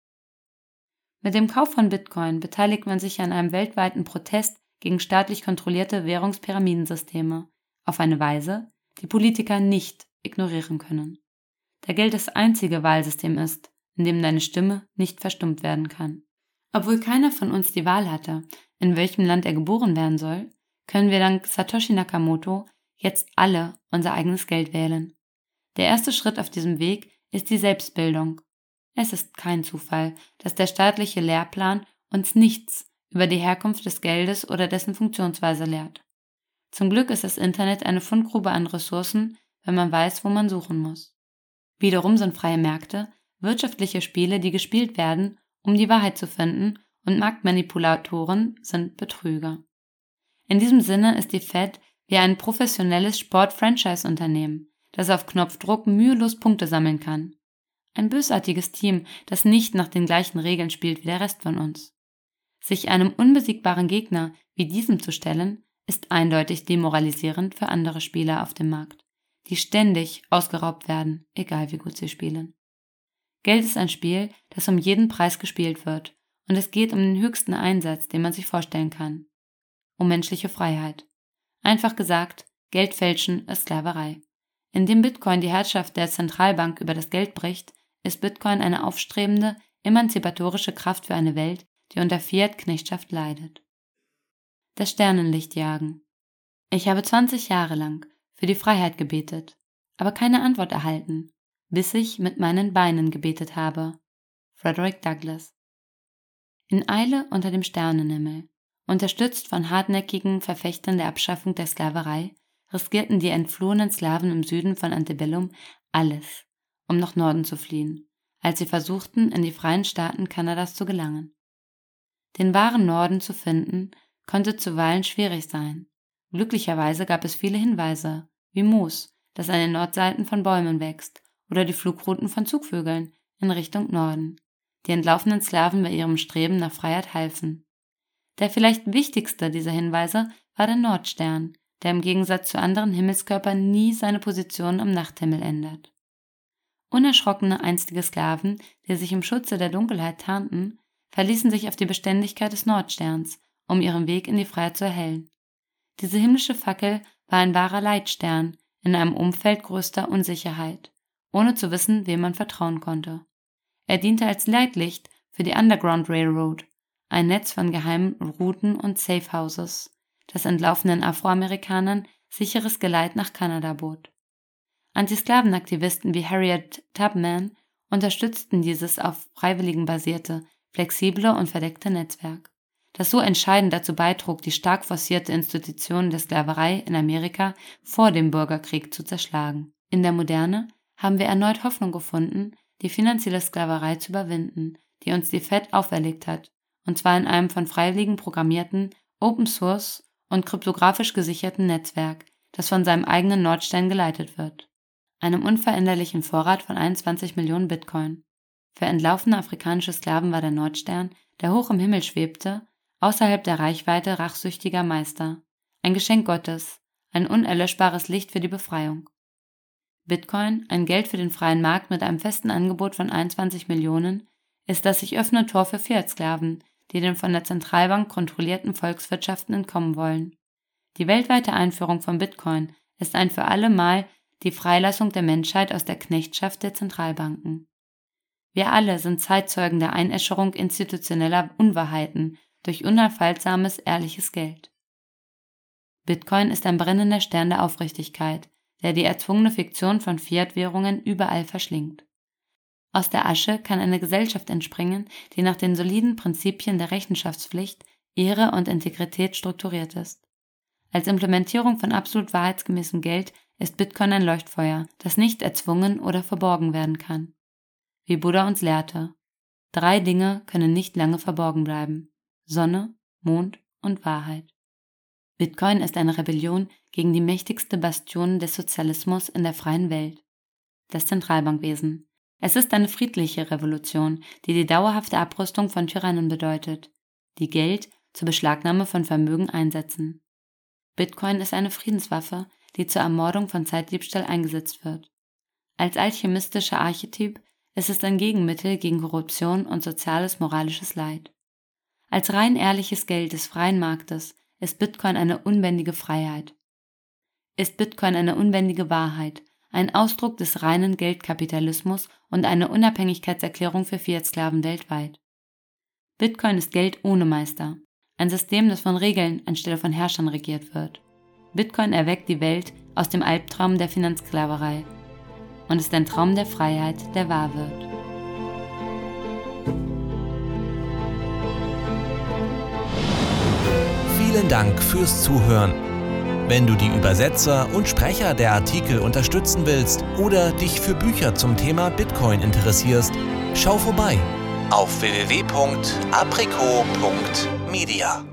Mit dem Kauf von Bitcoin beteiligt man sich an einem weltweiten Protest gegen staatlich kontrollierte Währungspyramidensysteme auf eine Weise, die Politiker nicht ignorieren können, da Geld das einzige Wahlsystem ist, in dem deine Stimme nicht verstummt werden kann. Obwohl keiner von uns die Wahl hatte, in welchem Land er geboren werden soll, können wir dank Satoshi Nakamoto jetzt alle unser eigenes Geld wählen. Der erste Schritt auf diesem Weg ist die Selbstbildung. Es ist kein Zufall, dass der staatliche Lehrplan uns nichts über die Herkunft des Geldes oder dessen Funktionsweise lehrt. Zum Glück ist das Internet eine Fundgrube an Ressourcen, wenn man weiß, wo man suchen muss. Wiederum sind freie Märkte wirtschaftliche Spiele, die gespielt werden, um die Wahrheit zu finden, und Marktmanipulatoren sind Betrüger. In diesem Sinne ist die Fed wie ein professionelles Sport-Franchise-Unternehmen, das auf Knopfdruck mühelos Punkte sammeln kann. Ein bösartiges Team, das nicht nach den gleichen Regeln spielt wie der Rest von uns. Sich einem unbesiegbaren Gegner wie diesem zu stellen, ist eindeutig demoralisierend für andere Spieler auf dem Markt, die ständig ausgeraubt werden, egal wie gut sie spielen. Geld ist ein Spiel, das um jeden Preis gespielt wird, und es geht um den höchsten Einsatz, den man sich vorstellen kann. Um menschliche Freiheit. Einfach gesagt, Geld fälschen ist Sklaverei. Indem Bitcoin die Herrschaft der Zentralbank über das Geld bricht, ist Bitcoin eine aufstrebende, emanzipatorische Kraft für eine Welt, die unter Fiat-Knechtschaft leidet. Das Sternenlicht jagen. Ich habe zwanzig Jahre lang für die Freiheit gebetet, aber keine Antwort erhalten, bis ich mit meinen Beinen gebetet habe. Frederick Douglass. In Eile unter dem Sternenhimmel, unterstützt von hartnäckigen Verfechtern der Abschaffung der Sklaverei, riskierten die entflohenen Sklaven im Süden von Antebellum alles, um nach Norden zu fliehen, als sie versuchten, in die freien Staaten Kanadas zu gelangen. Den wahren Norden zu finden, konnte zuweilen schwierig sein. Glücklicherweise gab es viele Hinweise, wie Moos, das an den Nordseiten von Bäumen wächst, oder die Flugrouten von Zugvögeln in Richtung Norden, die entlaufenen Sklaven bei ihrem Streben nach Freiheit halfen. Der vielleicht wichtigste dieser Hinweise war der Nordstern, der im Gegensatz zu anderen Himmelskörpern nie seine Position am Nachthimmel ändert. Unerschrockene einstige Sklaven, die sich im Schutze der Dunkelheit tarnten, verließen sich auf die Beständigkeit des Nordsterns, um ihren Weg in die Freiheit zu erhellen. Diese himmlische Fackel war ein wahrer Leitstern in einem Umfeld größter Unsicherheit, ohne zu wissen, wem man vertrauen konnte. Er diente als Leitlicht für die Underground Railroad, ein Netz von geheimen Routen und Safehouses, das entlaufenen Afroamerikanern sicheres Geleit nach Kanada bot. Antisklavenaktivisten wie Harriet Tubman unterstützten dieses auf Freiwilligen basierte, flexible und verdeckte Netzwerk, das so entscheidend dazu beitrug, die stark forcierte Institution der Sklaverei in Amerika vor dem Bürgerkrieg zu zerschlagen. In der Moderne haben wir erneut Hoffnung gefunden, die finanzielle Sklaverei zu überwinden, die uns die Fed auferlegt hat, und zwar in einem von Freiwilligen programmierten, Open-Source und kryptografisch gesicherten Netzwerk, das von seinem eigenen Nordstern geleitet wird, einem unveränderlichen Vorrat von einundzwanzig Millionen Bitcoin. Für entlaufene afrikanische Sklaven war der Nordstern, der hoch im Himmel schwebte, außerhalb der Reichweite rachsüchtiger Meister, ein Geschenk Gottes, ein unerlöschbares Licht für die Befreiung. Bitcoin, ein Geld für den freien Markt mit einem festen Angebot von einundzwanzig Millionen, ist das sich öffnende Tor für Fiat-Sklaven, die den von der Zentralbank kontrollierten Volkswirtschaften entkommen wollen. Die weltweite Einführung von Bitcoin ist ein für alle Mal die Freilassung der Menschheit aus der Knechtschaft der Zentralbanken. Wir alle sind Zeitzeugen der Einäscherung institutioneller Unwahrheiten durch unaufhaltsames, ehrliches Geld. Bitcoin ist ein brennender Stern der Aufrichtigkeit, der die erzwungene Fiktion von Fiat-Währungen überall verschlingt. Aus der Asche kann eine Gesellschaft entspringen, die nach den soliden Prinzipien der Rechenschaftspflicht, Ehre und Integrität strukturiert ist. Als Implementierung von absolut wahrheitsgemäßem Geld ist Bitcoin ein Leuchtfeuer, das nicht erzwungen oder verborgen werden kann. Wie Buddha uns lehrte: Drei Dinge können nicht lange verborgen bleiben: Sonne, Mond und Wahrheit. Bitcoin ist eine Rebellion gegen die mächtigste Bastion des Sozialismus in der freien Welt, das Zentralbankwesen. Es ist eine friedliche Revolution, die die dauerhafte Abrüstung von Tyrannen bedeutet, die Geld zur Beschlagnahme von Vermögen einsetzen. Bitcoin ist eine Friedenswaffe, die zur Ermordung von Zeitdiebstahl eingesetzt wird. Als alchemistischer Archetyp ist es ein Gegenmittel gegen Korruption und soziales moralisches Leid. Als rein ehrliches Geld des freien Marktes ist Bitcoin eine unbändige Freiheit. Ist Bitcoin eine unbändige Wahrheit, ein Ausdruck des reinen Geldkapitalismus und eine Unabhängigkeitserklärung für Fiat-Sklaven weltweit. Bitcoin ist Geld ohne Meister, ein System, das von Regeln anstelle von Herrschern regiert wird. Bitcoin erweckt die Welt aus dem Albtraum der Finanzsklaverei und ist ein Traum der Freiheit, der wahr wird. Vielen Dank fürs Zuhören. Wenn du die Übersetzer und Sprecher der Artikel unterstützen willst oder dich für Bücher zum Thema Bitcoin interessierst, schau vorbei auf w w w punkt aprico punkt media.